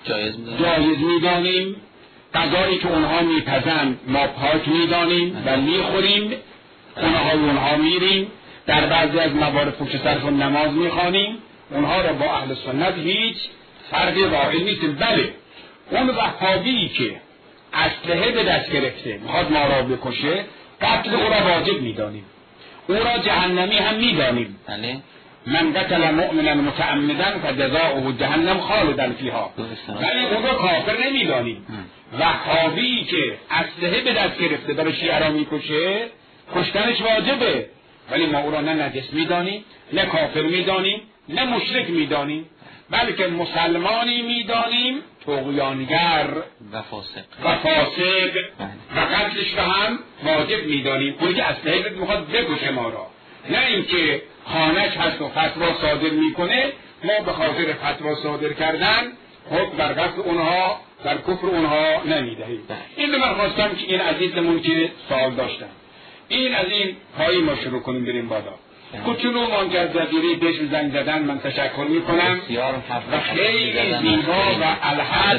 جایز میدانیم، غذایی که اونها میپزند ما پاک میدانیم و میخوریم، خونه های اونها میریم، در بعضی از موارد پشت سرشون نماز میخوانیم، اونها را با اهل سنت هیچ فرقی قائل نیستیم. بله اون وهابی که اسلحه به دست گرفته میخواد ما را بکشه، قتل او را واجب میدانیم، او را جهنمی هم میدانیم. بله من قتل مؤمنا متعمدا فجزاؤه جهنم خالدا فیها، ولی او را کافر نمیدانیم. وهابی که اسلحه به دست گرفته داره شیعه را میکشه، کشتنش واجبه، ولی ما او را نه نجس میدانیم، نه کافر میدانیم، نه مشرک میدانیم، بلکه مسلمانی میدانیم، طغیانگر و فاسق و فاسق و قتلش را هم واجب میدانیم. اونی که اسلحه میخواد بکشه ما را، نه اینکه خانش هست و فتوا صادر میکنه، ما به خاطر فتوا صادر کردن حکم بر قتل اونها در کفر اونها نمیدهیم. این رو من خواستم که این عزیزمون که سوال داشتن، این از این پایی ما شروع کنیم بریم بالا. کوچولو منکر جزیره بهش زنگ زدن، من تشکر میکنم و خیلی زیبا و الحد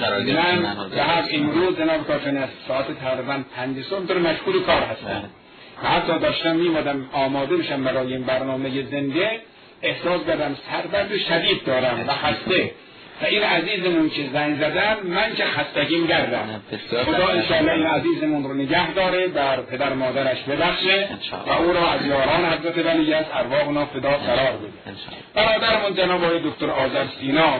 من به هر امروز جناب کاشانی از ساعت تقریبا پنج صبح در مشغول کار هستم و حتی داشتم میمادم آماده بشم برای این برنامه زنده، احساس کردم سردرد شدید دارم و خسته و این عزیزمون که زنگ زدن من که خستگیم گردم. خدا انشاءالله این عزیزمون رو نگه داره، در پدر مادرش ببخشه و او را از یاران حضرت ولی از ارواحنا فدا قرار بده. برادرمون جناب آقای دکتر آذر سینا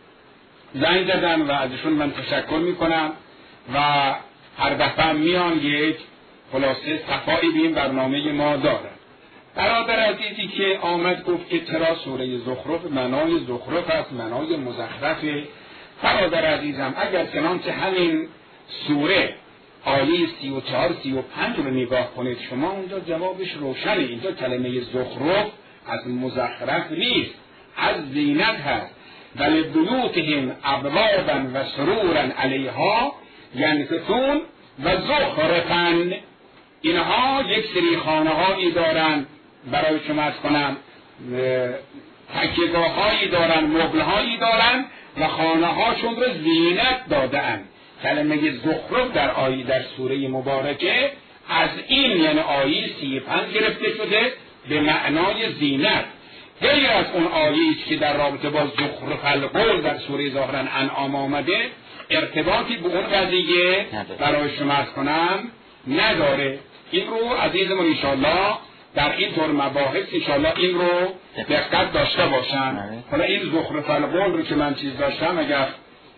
زنگ زدن و ازشون من تشکر میکنم و هر دفعه میان یک خلاصه صفایی به این برنامه ما دارن. برادر عزیزی که آمد گفت که چرا سوره زخرف معنای زخرف است، معنای مزخرفه. برادر عزیزم اگر چنانچه همین سوره آیه سی و چهار سی و پنج رو نگاه کنید شما اونجا جوابش روشنه. اینجا کلمه زخرف از مزخرف نیست، از زینت هست. ولی بیوتهم ابوابا و سرورا علیها ینفتون و زخرفن، اینها یک سری خانه هایی دارن برای شما از کنم، تکیه‌گاه هایی دارن، مبل هایی دارن و خانه هاشون رو زینت دادن. کلمه زخرف در آیه در سوره مبارکه از این یعنی آیه سی و پنج گرفته شده به معنای زینت، غیر از اون آیه‌ای که در رابطه با زخرف القول در سوره ظاهرا انعام آمده ارتباطی به اون قضیه برای شما از کنم نداره. این رو عزیزمون انشاءالله در این طور مباحث انشاءالله این رو دقت داشته باشن. حالا این زخرف القول رو که من چیز داشتم اگر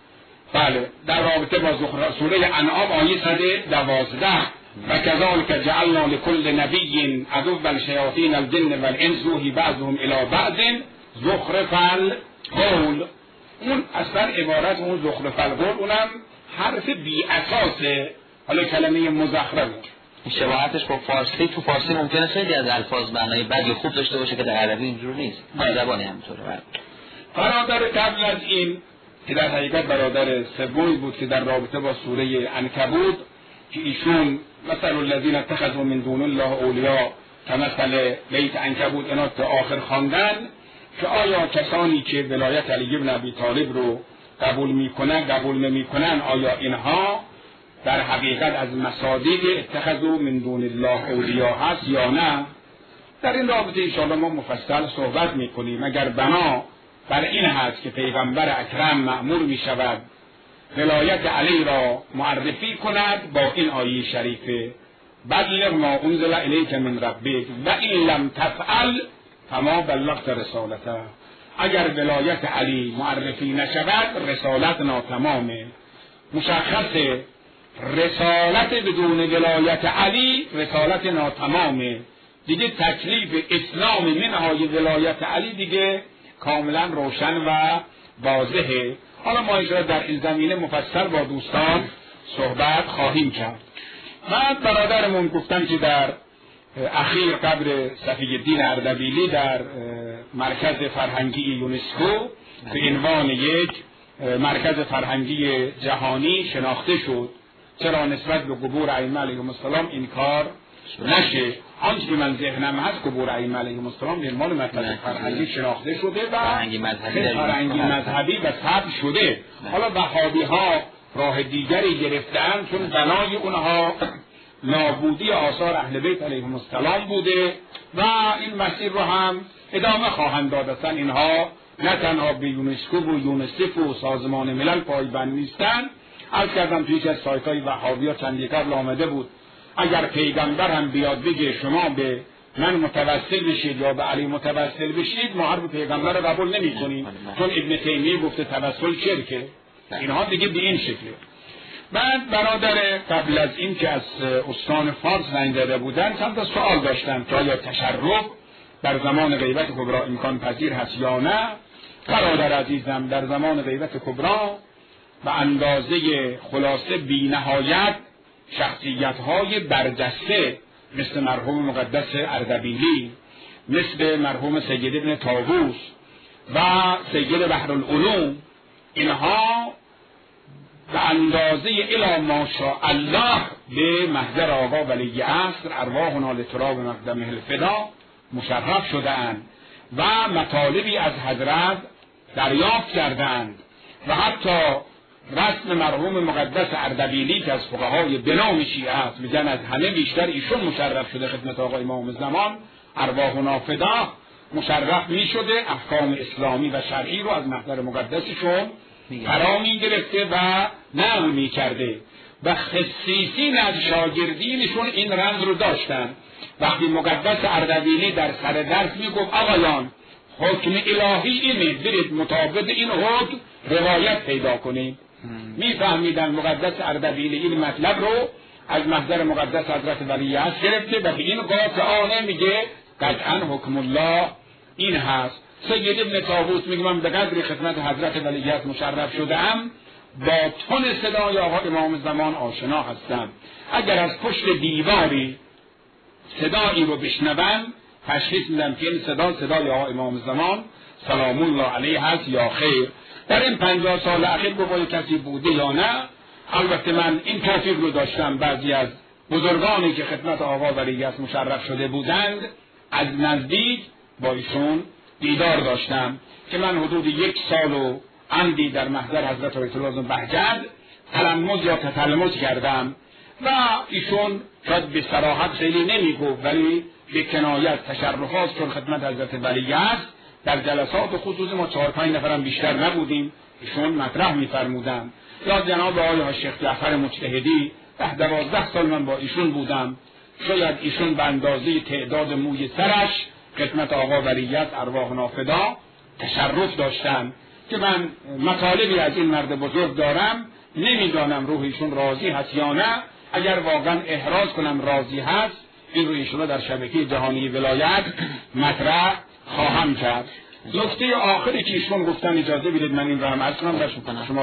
بله در رابطه با زخرف سوره انعام آیه صد و دوازده و کذالک جعلنا لكل نبی عدوا شیاطین الجن والانس یوحی بعضهم الی بعض زخرف القول. اون اصلا عبارت اون زخرف القول اونم حرف بی اساسه. حالا کلمه مزخرف شباهتش با فارسی، تو فارسی ممکنه خیلی از الفاظ معنای بدی خوب داشته باشه که در عربی اینجور نیست. در زبانی همینطوره. برادر قبل از این که در حقیقت برادر سومی بود که در رابطه با سوره عنکبوت که ایشون مثل الذین اتخذوا من دون الله اولیاء کمثل بیت عنکبوت اینا تا آخر خواندن که آیا کسانی که ولایت علی بن ابی طالب رو قبول میکنن قبول نمیکنن آیا اینها در حقیقت از مصادیق اتخذوا من دون الله اولیاء هست یا نه؟ در این رابطه انشاءالله ما مفصل صحبت میکنیم. اگر بنا بر این هست که پیغمبر اکرم مأمور میشود ولایت علی را معرفی کند با این آیه شریفه بلغ ما انزل الیک من ربک و این لم تفعل فما بلغت رسالته. اگر ولایت علی معرفی نشود رسالت ناتمامه. مشخصه رسالت بدون ولایت علی رسالت ناتمامه دیگه. تکلیف اسلام منهای ولایت علی دیگه کاملا روشن و واضحه. حالا ما اینجا در این زمینه مفصل با دوستان صحبت خواهیم کرد. بعد برادرمون گفتن که در اخیر قبر صفی الدین اردبیلی در مرکز فرهنگی یونسکو به عنوان یک مرکز فرهنگی جهانی شناخته شد. چرا نسبت به قبور ائمه علیهم السلام این کار نشه؟ آنچه که من ذهنم هست قبور ائمه علیهم السلام به عنوان مرکز فرهنگی شناخته شده و فرهنگی مذهبی فرهنگی مذهبی و ثبت شده. حالا وهابی ها راه دیگری گرفتن چون بنای اونها نابودی آثار اهل بیت علیهم السلام بوده و این مسیر رو هم ادامه خواهند داد. اصلا اینها نه تنها به یونسکو و یونسف و سازمان ملل پایبند نیستن. عرض کردم توی یکی از سایت های وهابی ها چندی قبل آمده بود اگر پیغمبر هم بیاد بگه شما به من متوسل بشید یا به علی متوسل بشید ما حرف پیغمبر رو قبول نمی کنیم چون ابن تیمیه گفته توسل شرکه. اینها دیگه به این شکله. بعد برادر قبل از این که از استان فارس زنگ زده بودن چند تا سوال داشتن که آیا تشرف در زمان غیبت کبری امکان پذیر هست یا نه. برادر عزیزم در زمان غیبت کبری به اندازه خلاصه بی نهایت شخصیت های برجسته مثل مرحوم مقدس اردبیلی، مثل مرحوم سید ابن طاووس و سید بحرالعلوم، اینها به اندازه الی ماشاءالله به محضر آقا ولی عصر ارواحنا لتراب مقدمه الفدا مشرف شدند و مطالبی از حضرت دریافت کردند و حتی رسم مرحوم مقدس اردبیلی که از فقهای بنام شیعه است میگن از همه بیشتر ایشون مشرف شده خدمت آقا امام زمان ارواحنا فدا مشرف می شده. احکام اسلامی و شرعی رو از محضر مقدسشون فرا می گرفته و نقل می کرده و خصیصین از شاگردینشون این رمز رو داشتن. وقتی مقدس اردبیلی در سر درس می گفت آقایان حکم الهی اینه برید مطابق این حکم روایت پیدا کنید، می فهمیدن مقدس اردبیلی این مطلب رو از محضر مقدس حضرت ولی عصر گرفته و به این قاطعانه میگه قطعا حکم الله این هست. سید ابن طاووس میگه من به قدری خدمت حضرت ولی عصر مشرف شدم با تون صدای آقا امام زمان آشنا هستم. اگر از پشت دیواری صدایی رو بشنوم تشخیص میدم که این صدا صدای آقا امام زمان سلام الله علیه هست یا خیر. در این پنجاه سال اخیر با کسی بوده یا نه؟ البته من این توفیق رو داشتم بعضی از بزرگانی که خدمت آقا ولی عصر مشرف شده بودند از نزدیک با ایشون دیدار داشتم که من حدود یک سال و عمدی در محضر حضرت آیت الله بهجت تلمذ یا تتلمذ کردم و ایشون شاید به صراحت خیلی نمی گفت ولی به کنایت تشرفات چون خدمت حضرت ولی عصر در جلسات خصوصی ما چهار پنج نفرم بیشتر نبودیم ایشون مطرح می‌فرمودند. یا جناب آقای شیخ جعفر مجتهدی ده دوازده سال من با ایشون بودم. شاید ایشون به اندازه تعداد موی سرش خدمت آقا ولیعصر ارواح نافدا تشرف داشتن که من مطالبی از این مرد بزرگ دارم، نمیدانم روح ایشون راضی هست یا نه. اگر واقعا احراز کنم راضی هست، این رو ایشون در شبکه جهانی ولایت مطرح خواهم کرد. نکته آخری که ایشون گفتن، اجازه بدید من این رو هم عرض کنم و شما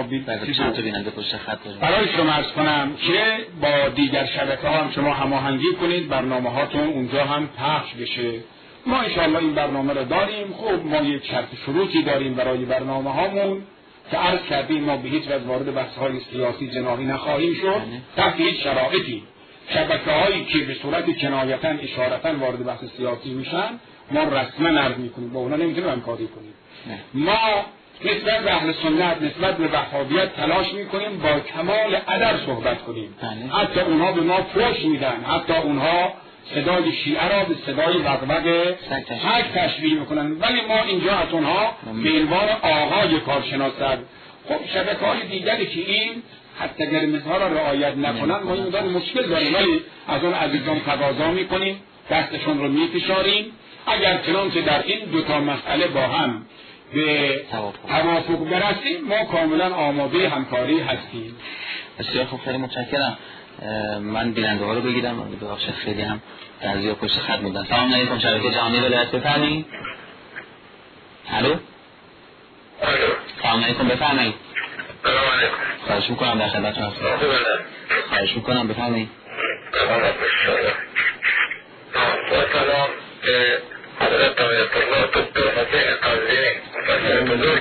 برای شما عرض کنم که با دیگر شبکه ها هم شما هماهنگی کنید، برنامه هاتون اونجا هم پخش بشه. ما انشاءالله این برنامه رو داریم. خب ما یک شرط شروطی داریم برای برنامه هامون که عرض کردیم ما به هیچ وجه وارد بحث های سیاسی جناحی نخواهیم شد تحت هیچ شرایطی. شبکه هایی که به صورت کنایتا اشارتا وارد بحث سیاسی میشن ما رسما عرض میکنیم، با اونا نمیتونیم همکاری کنیم. ما نسبت به اهل سنت، نسبت به وهابیت تلاش میکنیم با کمال ادب صحبت کنیم. حتی اونها به ما فحش میدن، حتی اونها صدای شیعه را به صدای وقوق حق تشبیه میکنن، ولی ما اینجا از اونها به عنوان آقای کارشناس. خب شبکه های دیگری که این حتی قرمزها را رعایت نکنن ما این مدار مشکل داریم، ولی از اون عزیزان تقاضا میکنیم، دستشون رو میفشاریم. اگر چنانچه در این دوتا مسئله با هم به توافق برسیم ما کاملا آماده همکاری هستیم. بسیار خوب، خیلی متشکرم. من بیننده ها رو بگیرم، ببخشید خیلی هم درزی ها پشت خط بودن. سلام علیکم، شبکه جهانی ولایت بفرمایید. الو سلام علیکم، بفرمایید. سلام علیکم. خواهش میکنم در خدمتتون هستم. خواهش میکنم بفرمایید. سلام به حضرت آیت الله دکتر حسین قزوینی مفسر بزرگ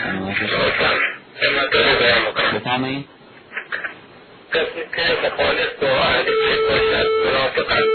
خدمتتون بیان میکنم. بفرمایید. کسی که مخالف با اهل شرک باشد منافق است،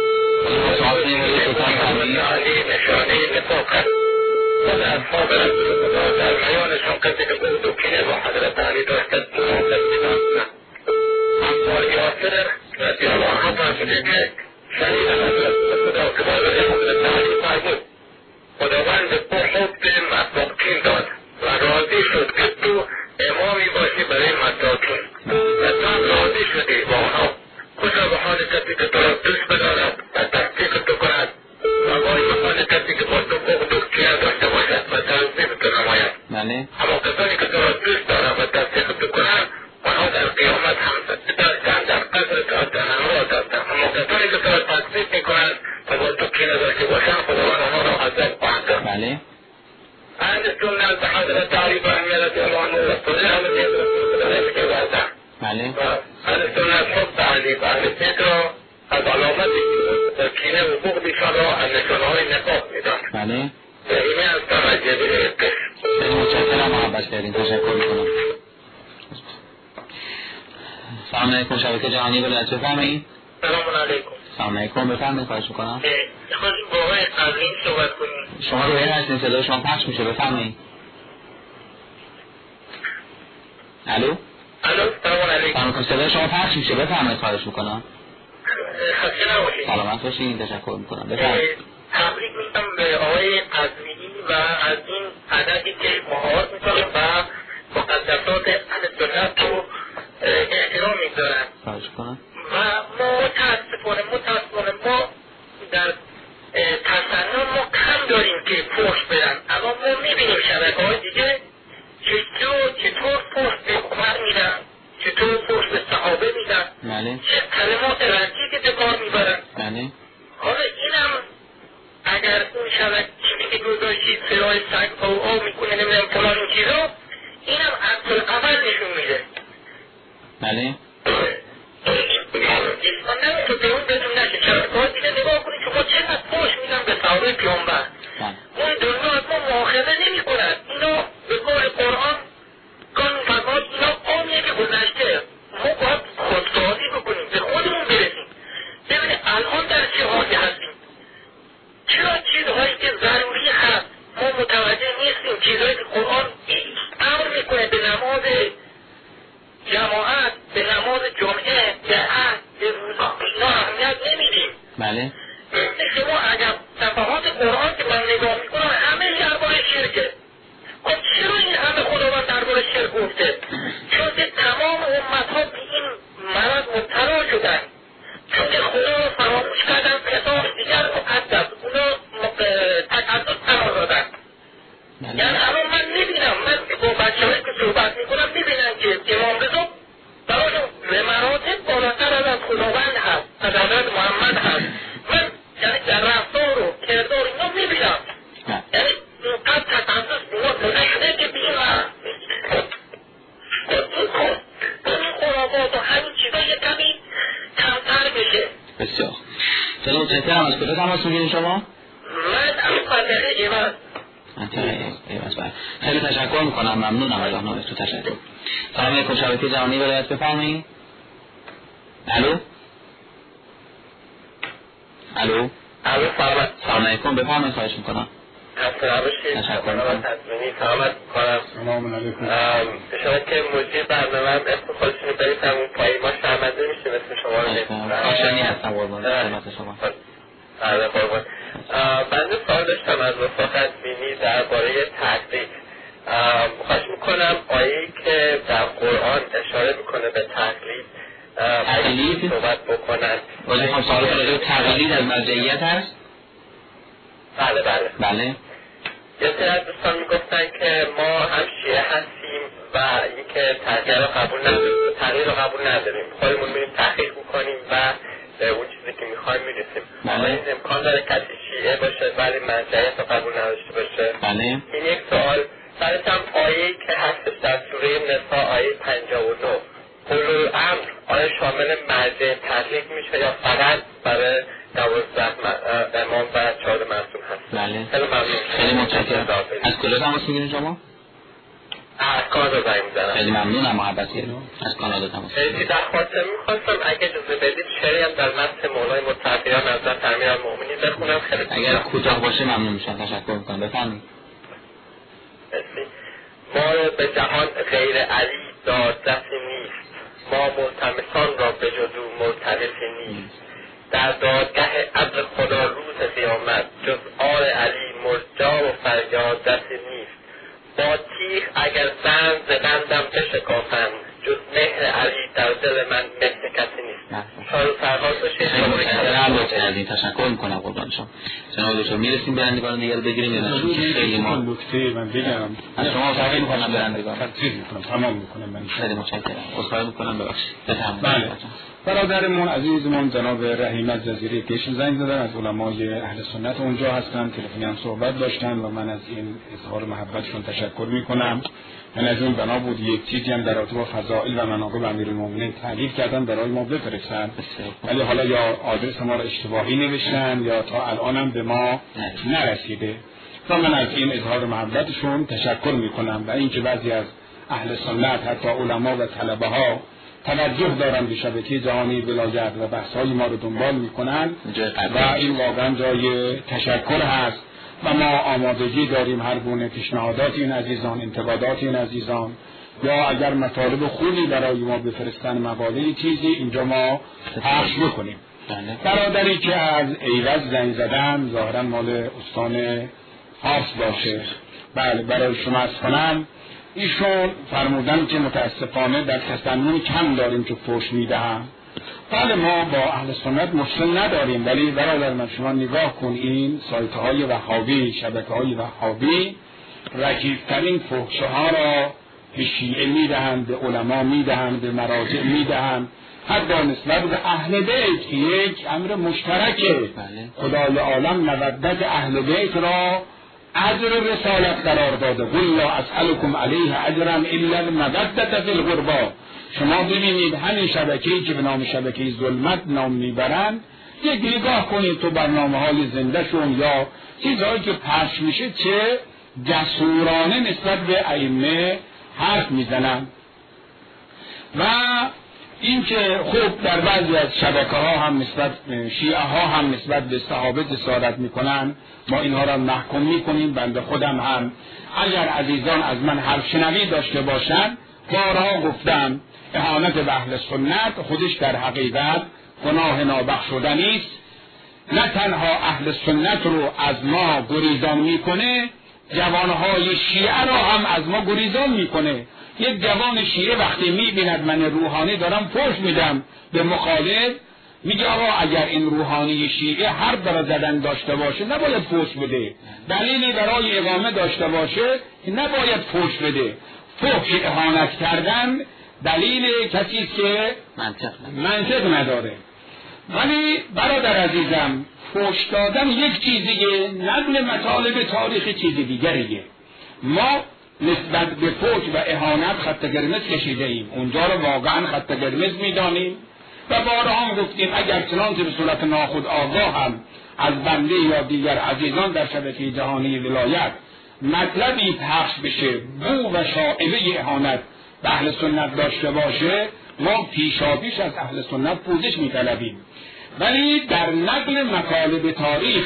علی نشانه نفاق است. خود اصحاب رسول خدا در میانشان کسی که بود و کینه با حضرت علی داشتد منافق می‌دانستند. امثال یاسر رضی الله عنه فرموده که شنیدم حضرت خدا که برای حضرت علی فرمود خداوند به حب مساکین داد و راضی شد که تو امامی باشی برای مساکین و تو راضی شدی با آنها. خوشا به حال کسی که تو را دوست بدارد و تصدیق تو کند و وای به حال کسی که با تو بغض و کینه داشته باشد و تعظیم تو نماید. اما کسانی که تو را دوست دارند و تصدیق تو کنند آنها در قیامت هم داشتند در قدر تنها داشتند. اما کسانی که تو را تصدیق میکنند و با تو کینه داشته باشند خداوند آنها را عذاب خواهد داد. اهل سنت به حضرت علی برمی رضی الله عنه و صدر هم دید رسول خدا نمیشه بردن و اهل سنت حب علی و اهل بیت را از علامت کینه و بغضشان را از نشانه‌های نفاق میدان. و اینه از توجه به خیلی متشکرم، محبت کردین، تشکر میکنم. سلام علیکم، شبکه جهانی ولایت بفرمایید. سلام علیکم. سلام علیکم، بفرمایید. خواهش میکنم. میخواستیم با آقای قزوینی صحبت کنیم. شما روی هستین، صدا شما پخش میشه، بفرمایید. الو الو سلام علیکم. سلام، صدا شما پخش میشه، بفرمایید. خواهش میکنم. خسته نباشید. سلامت باشین، تشکر میکنم. بفرمایید. تبریک میگم به آقای قزوینی و از این عددی که مهار میکنه و مقدسات اهل سنت رو احترام میگذارن. خواهش میکنم. و ما متاسفانه متاسفانه ما در تصنع ما کم داریم که فحش بدن، اما ما میبینیم شبکه های دیگه چطور چطور فحش به عمر میدن، چطور فحش به صحابه میدن، چه کلمات رنجی که به کار میبرن. حالا اینم اگر اون شبکه چیزی که گذاشتید سرای سگ او او میکنه نمیدونم فلان این چیزا، اینم عکس عمل نشون میده. بله من نمیتون به اون بدون نشه شبکه های دیگه نگاه کنید که ما چقدر فحش میدن به صحابه پیامبر. اون دنیا از ما مؤاخذه نمی کنند. اینا به قول قرآن قانون فرمان اینا قومیه که گذشته، ما باید خودسازی بکنیم، به خودمون برسیم، ببینید الان در چه حالی هستیم، چرا چیزهایی که ضروری هست ما متوجه نیستیم، چیزهایی که قرآن امر میکنه به نماز جماعت، به نماز جمعه، به عهد، به روزا، اینا اهمیت نمیدیم. بله شما اگر صفحات قرآن که من نگاه میکنم همه درباره شرکه. خب چرا این همه خداوند درباره شرک گفته؟ چون که تمام امتها به این مرض مبتلا شدن. خیلی متشکرم. از کجا تماس میگیرید شما؟ من از خاطر ایوان. خیلی تشکر میکنم، ممنونم از راهنماییتون. تشکر. سلام علیکم. شبکه جهانی ولایت بفرمایید. الو الو الو سلام. سلام علیکم. بفرمایید. خواهش میکنم. اصلا باشید. تشکر میکنم. تضمینی سلامت میکنم. سلام علیکم. شما که مجری برنامه هم اسم خودشونو برید همون پایی ما شرمنده میشیم اسم شما رو نمید. کاشانی هستم قربان خدمت شما. بله قربان. بنده سوال داشتم از رفاقت بینی درباره تقلید. خواهش میکنم آیه‌ای که در قرآن اشاره میکنه به تقلید تقلید صحبت بکنن. ولی خب سوالات راجع به تقلید از مرجعیت هست؟ بله بله بله. یه سری از دوستان میگفتن که ما هم شیعه هستیم و اینکه تغییر رو قبول نداریم، تغییر رو قبول نداریم، خودمون میریم تحقیق میکنیم و به اون چیزی که میخوایم میرسیم. بله. این امکان داره کسی شیعه باشه ولی مرجعیت رو قبول نداشته باشه. بله. این یک سوال. بعدش هم آیه‌ای که هستش در سوره نساء آیه پنجاه و نه، اولو الامر آیا شامل مرجع تقلید میشه یا فقط برای دوازده امام و چهار معصوم هست؟ بله. خیلی ممنون. خیلی متشکرم. از کجا تماس میگیرید شما؟ از کانادا زنگ میزنم. خیلی ممنونم محبت کردم. از کانادا تماس خیلی در خاطر میخواستم اگه اجازه بدید شعری هم در متن مولای متقیان حضرت امیرالمؤمنین بخونم. خیلی اگر کوتاه باشه ممنون میشم. تشکر میکنم. بفرمایید. ما رو به جهان غیر علی داد دستی نیست، ما ملتمسان را به جدو ملتمسی نیست. در دادگه عدل خدا روز قیامت جز آل علی مرجا و فریاد دستی نیست. با تیغ اگر زن زدندم بشکافند جز مهر علی در دل من مهر کسی نیست. شاید فرهاد باشید. خیلی متشکرم. لطفاً تشکر میکنم قربان شما. جناب دکتر میرسیم برندگان دیگر رو بگیریم یا نه؟ خیلی ما نکته من بگم. از شما عذرخواهی میکنم برندگان. تفسیر میکنم. تمام میکنم من. خیلی متشکرم. عذرخواهی میکنم ببخشید. بفرمایید. بله. برادرمون عزیزمون جناب رحیم از جزیره کشم زنگ زدن، از علمای اهل سنت اونجا هستن، تلفنی هم صحبت داشتن و من از این اظهار محبتشون تشکر میکنم. من از این بنا بود یک چیزی هم در رابطه با فضائل و مناقب امیرالمومنین تعریف کردم برای ما بفرستن، ولی حالا یا آدرس ما را اشتباهی نوشتن یا تا الان هم به ما نرسیده. و من از این اظهار محبتشون تشکر میکنم و اینکه بعضی از اهل سنت حتی علما و طلبه ها توجه دارن به شبکه جهانی ولایت و بحث‌های ما رو دنبال میکنن و این واقعا جای تشکر هست و ما آمادگی داریم هر گونه پیشنهادات این عزیزان، انتقادات این عزیزان یا اگر مطالب خوبی برای ما بفرستن، مقاله چیزی، اینجا ما پخش میکنیم. برادری که از ایوز زنگ زدن ظاهرا مال استان فارس باشه، بله برای شما از کنم. ایشون فرمودن که متاسفانه در تسنن کم داریم که فوش میدهم. بله ما با اهل سنت مشکل نداریم، ولی برادر من شما نگاه کن این سایت های وهابی، شبکه های وهابی رکیک‌ترین فحشه ها را به شیعه میدهند، به علما میدهند، به مراجع میدهند، حتی نسبت به اهل بیت یک امر مشترکه. خدای عالم مودت اهل بیت را اجر رسالت قرار داده. قل لا اسألكم علیه اجرا الا المودة فی القربى. شما ببینید همین شبکه‌ای که به نام شبکه ظلمت نام میبرند، یک نگاه کنید تو برنامه های زنده شون یا چیزهایی که پخش میشه چه جسورانه نسبت به ائمه حرف میزنن. و این که خوب در بعضی از شبکه ها هم نسبت شیعه ها هم نسبت به صحابه جسارت میکنن، ما اینها را محکوم میکنیم. بنده خودم هم اگر عزیزان از من حرف شنوی داشته باشند، بارها گفتم اهانت به اهل سنت خودش در حقیقت گناه نابخشودنی است. نه تنها اهل سنت رو از ما گریزان میکنه، جوانهای شیعه را هم از ما گریزان میکنه. یک جوان شیعه وقتی میبیند من روحانی دارم فوش میدم به مخالف، میگه آقا اگر این روحانی شیعه حرف برای زدن داشته باشه نباید فوش بده، دلیلی برای اقامه داشته باشه نباید فوش بده. فوش اهانت کردن دلیل کسی که منطق, منطق نداره. ولی برادر عزیزم فوش دادن یک چیزیه، نقل مطالب تاریخ چیز دیگریه. ما نسبت به فوش و اهانت خط قرمز کشیده ایم، اونجا رو واقعا خط قرمز میدانیم و بارها هم گفتیم اگر چنانچه به صورت ناخودآگاه هم از بنده یا دیگر عزیزان در شبکه جهانی ولایت مطلبی پخش بشه بو و شائبه اهانت به اهل سنت داشته باشه، ما پیشاپیش از اهل سنت پوزش می‌طلبیم. ولی در نقل مطالب تاریخ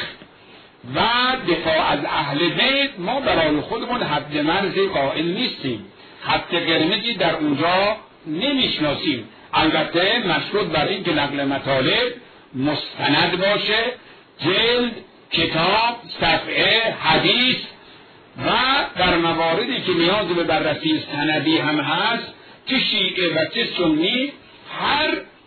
و دفاع از اهل بیت ما برای خودمون حد مرزی قائل نیستیم، حد قرمزی در اونجا نمیشناسیم. البته مشروط بر این که نقل مطالب مستند باشه، جلد، کتاب، صفحه، حدیث، و در مواردی که نیاز به بررسی سندی هم هست که شیعه و که سنی هر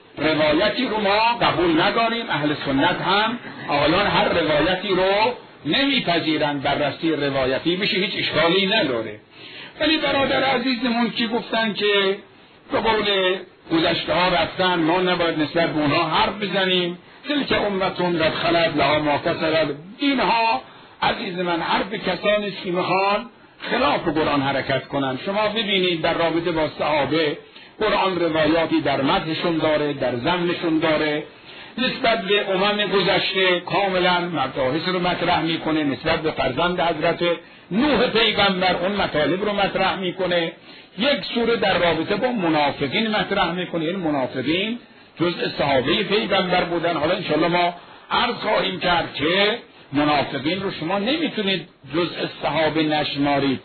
روایتی رو ما قبول نداریم. اهل سنت هم آقایان هر روایتی رو نمیپذیرند، بررسی روایتی بشه هیچ اشکالی نداره. ولی برادر عزیزمون که گفتن که به قول گذشته ها رفتن، ما نباید نسبت به اونها حرف بزنیم، تلک امتون قد خلت لها ما کسبت. اینها عزیز من حرف کسانی است که میخوان خلاف قرآن حرکت کنن. شما ببینید در رابطه با صحابه قرآن روایاتی در مدحشون داره، در ذمشون داره، نسبت به امم گذشته کاملا مباحث رو مطرح میکنه، نسبت به فرزند حضرت نوح پیغمبر اون مطالب رو مطرح میکنه. یک سوره در رابطه با منافقین مطرح میکنه، این منافقین جزء صحابه پیغمبر بودن. حالا انشاءالله ما عرض خواهیم کرد که منافقین رو شما نمیتونید جزء صحابه نشمارید،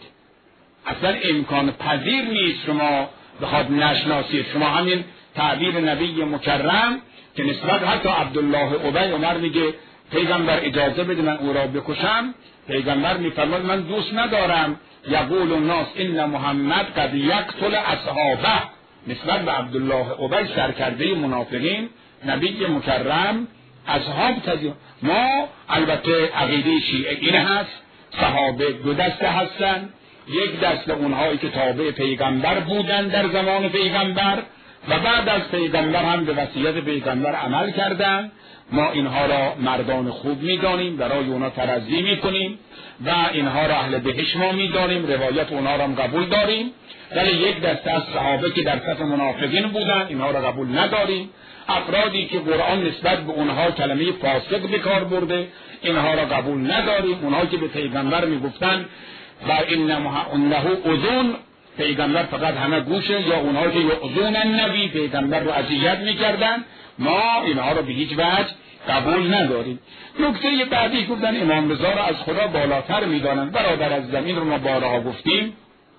اصلا امکان پذیر نیست شما بخواد نشناسید. شما همین تعبیر نبی مکرم که نسبت حتی عبدالله ابی عمر میگه پیغمبر اجازه بده من او را بکشم، پیغمبر میفرماد من دوست ندارم یقول الناس ان محمد قد یقتل اصحابه. نسبت به عبدالله ابی سرکرده منافقین نبی مکرم اصحاب تدیم. ما البته عقیده شیعه این هست صحابه دو دسته هستن، یک دسته اونهایی که تابع پیغمبر بودن در زمان پیغمبر و بعد از پیغمبر هم به وصیت پیغمبر عمل کردن. ما اینها را مردان خوب میدانیم، برای اونا ترضی میکنیم و اینها را اهل بهشت ما میدانیم، روایت اونا را هم قبول داریم. ولی یک دسته از صحابه که در صف منافقین بودن اینها را قبول نداریم. افرادی که قرآن نسبت به اونها کلمه فاسق به کار برده اینها را قبول نداریم. اونها که به پیغمبر میگفتن و انه اذون، پیغمبر فقط همه گوشه، یا اونها که یؤذون النبی، پیغمبر رو اذیت میکردن، ما اینها را به هیچ وجه قبول نداریم. نکته بعدی گفتن امام رضا را از خدا بالاتر میدانن. برادر از زمین رو ما بارها گفتیم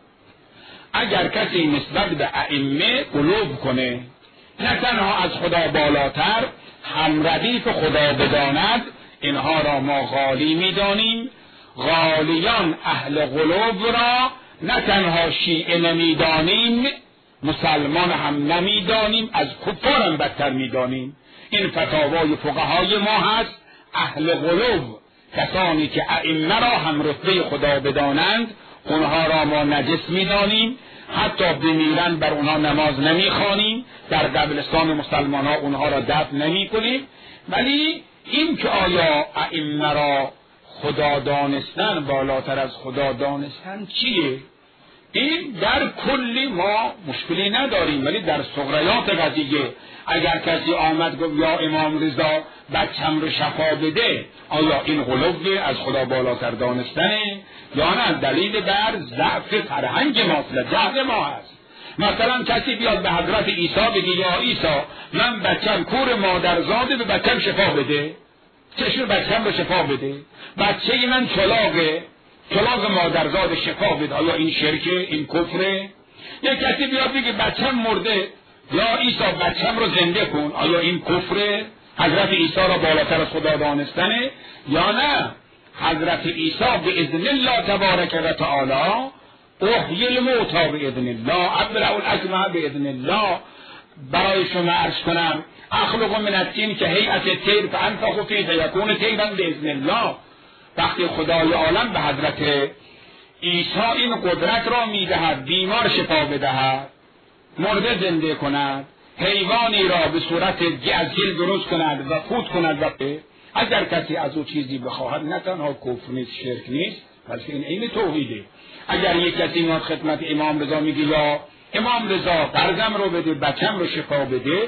اگر کسی نسبت به ائمه قلوب کنه نه تنها از خدا بالاتر هم ردیف خدا بداند، اینها را ما غالی میدانیم. غالیان اهل قلوب را نه تنها شیعه نمیدانیم، مسلمان هم نمیدانیم، از کفار هم بدتر میدانیم. این فتاوای فقهای ما هست. اهل قلوب کسانی که ائمه را هم رتبه خدا بدانند اونها را ما نجس میدانیم، حتی بمیرن بر اونها نماز نمیخوانیم، در قبرستان مسلمان ها اونها را دفن نمی کنیم. ولی این که آیا ائمه را خدا دانستن بالاتر از خدا دانستن چیه؟ این در کلی ما مشکلی نداریم، ولی در صغریات قضیه اگر کسی آمد گفت یا امام رضا بچم رو شفا بده، آیا این غلوه از خدا بالاتر دانستنه یا نه دلیل بر ضعف فرهنگ ما، جهل ما هست؟ مثلا کسی بیاد به حضرت عیسی بگه یا عیسی من بچم کور مادرزاده به بچم شفا بده، چشم بچم رو شفا بده، بچه من چلاقه چلاق مادرزاد شفا بده، آیا این شرکه؟ این کفره؟ یک کسی بیاد بگه بچم مرده یا عیسی بچم رو زنده کن، آیا این کفره؟ حضرت عیسی را بالاتر از خدا دانستنه یا نه؟ حضرت عیسی به اذن الله تبارک و تعالی احیی الموتی به اذن الله، ابرأ الاکمه به اذن الله. برای شما عرض کنم اخلق من الطین که هیئت طیر فانفخ فیه فیکون طیرا به اذن الله. وقتی خدای عالم به حضرت عیسی این قدرت را میدهد بیمار شفا بدهد، مرده زنده کند، حیوانی را به صورت گل درست کند و فوت کند، و اگر کسی از او چیزی بخواهد نه تنها کفر نیست، شرک نیست، بلکه این عین توحیده. اگر یک کسی میاد خدمت امام رضا میگه یا امام رضا قرضم رو بده بچم رو شفا بده،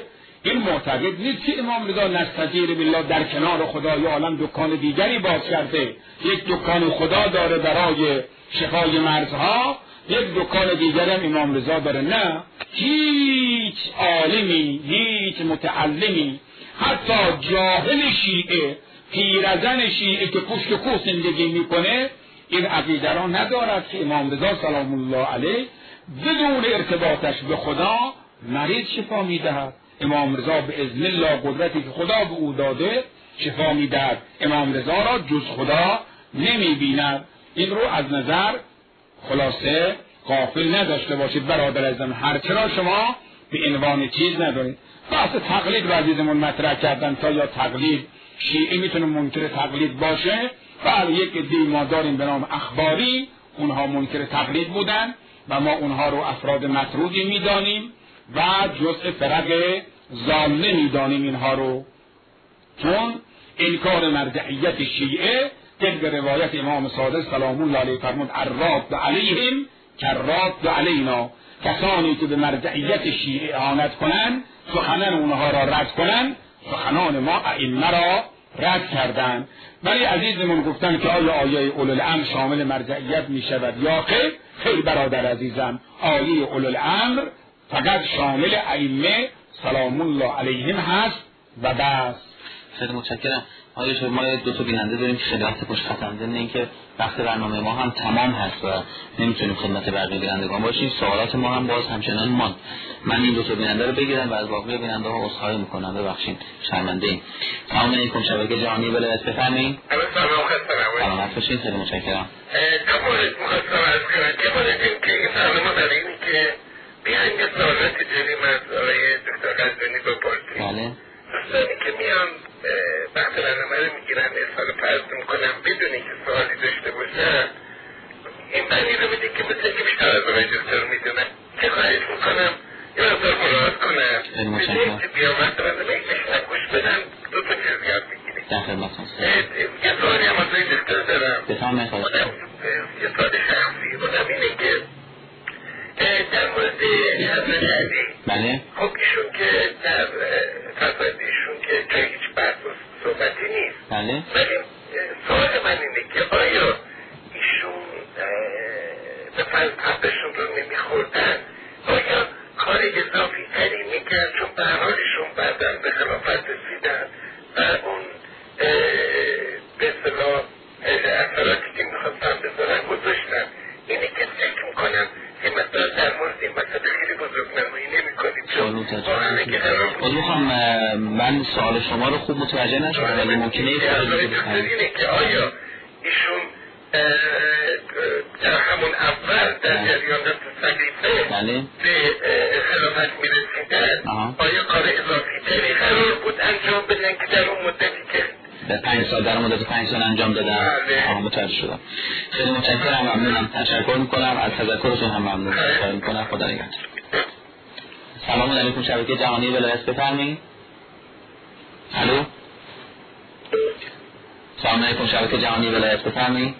این معتقد نیست که امام رضا نستجیر بالله در کنار خدای عالم دکان دیگری باز کرده، یک دکان خدا داره برای شفای مرزها، یک دکان دیگر هم امام رضا داره. نه، هیچ عالمی، هیچ متعلمی، حتی جاهل شیعه، پیرزن شیعه که پشت کوه زندگی میکنه، این عقیده را ندارد که امام رضا سلام الله علیه بدون ارتباطش به خدا مریض شفا میدهد. امام رضا به اذن الله قدرتی که خدا به او داده شفا میدهد. امام رضا را جز خدا نمیبیند. این رو از نظر خلاصه غافل نداشته باشید برادر عزیزم. هرچرا شما به عنوان چیز ندارید. بحث تقلید رو عزیزمون مطرح کردن تا یا تقلید شیعه میتونه منکر تقلید باشه. بله، یک عده ما داریم به نام اخباری، اونها منکر تقلید بودن و ما اونها رو افراد مطرودی میدانیم و جزء فرق ضاله میدانیم اینها رو، چون انکار مرجعیت شیعه طبق روایت امام صادق سلام الله علیه فرمود الراد علیهم کراد علینا، کسانی که به مرجعیت شیعه اهانت کنن، سخنان اونها را رد کنن، سخنان ما ائمه را رد کردن. ولی عزیزمون گفتن که آیا آیه اولوالامر شامل مرجعیت می شود یا خیر؟ خیر برادر عزیزم، آیه اولوالامر فقط شامل ائمه سلام الله علیهم هست و بس. خیلی متشکرم. آیا شما ما دو تا بیننده داریم که خیلی وقت پشت خطم، ضمن اینکه وقت برنامه ما هم تمام هست و نمیتونیم خدمت بقیه بینندگان باشیم، سوالات ما هم باز همچنان ماند. من این دو تا بیننده رو بگیرم و از باقی بیننده ها عذرخواهی میکنم، ببخشید، شرمنده ایم. سلام علیکم، شبکه جهانی ولایت بفرمایید. سلام خدمت سلامت باشید. خیلی متشکرم. دو مورد می‌خواستم عرض کنم. یه مورد این که این سوال ما برای اینه که بیاین یه سوالات جدیم از آقای دکتر قزوینی بپرسیم. بله. دوستانی که میان وقت برنامه رو میگیرن اصحال فرض میکنم بدونی که سوالی داشته باشن، این معنی رو میده که مثل که بیشتر از آقای دکتر میدونن. چه خواهش میکنم یه مقدار مراحت کنم بدونیم که بیان وقت برنامه یک نشنه گوش بدن، دو تا چیز یاد بگیریم. در خدمتتون. یه سوالی هم از آقای دکتر دارم. بفرمایید. یه سوال شخصی اونم اینه که در مورد حضرت علی، بله، خب ایشون که در فتوای ایشون که جای هیچ بحث و صحبتی نیست، بله، ولی سوال من اینه که آیا ایشون به فرض حقشون رو نمیخوردن، آیا کار اضافی تری میکرد؟ چون به هر حال ایشون بعدا به خلافت رسیدن و اون به اصطلاح اثراتی که میخواستن بذارن گذاشتن. اینه که فکر میکنم که مثلا در مورد این مسئله خیلی بزرگ نمایی نمی کنیم، چون واقعا که قرار بود من سوال شما رو خوب متوجه نشدم، ولی ممکنه یه سوالی اینه که آیا ایشون در همون اول در جریانات خلیفه به خلافت میرسیدن، آیا کار اضافی تری قرار بود انجام بدن که در اون مدتی که به پنج سال در مدت پنج سال انجام دادن؟ آها، متوجه شدم. خیلی متشکرم، ممنونم، تشکر میکنم از تذکرتون هم ممنون میکنم. خدا نگهدار. سلام علیکم، شبکه جهانی ولایت بفرمایید. الو، سلام علیکم، شبکه جهانی ولایت بفرمایید.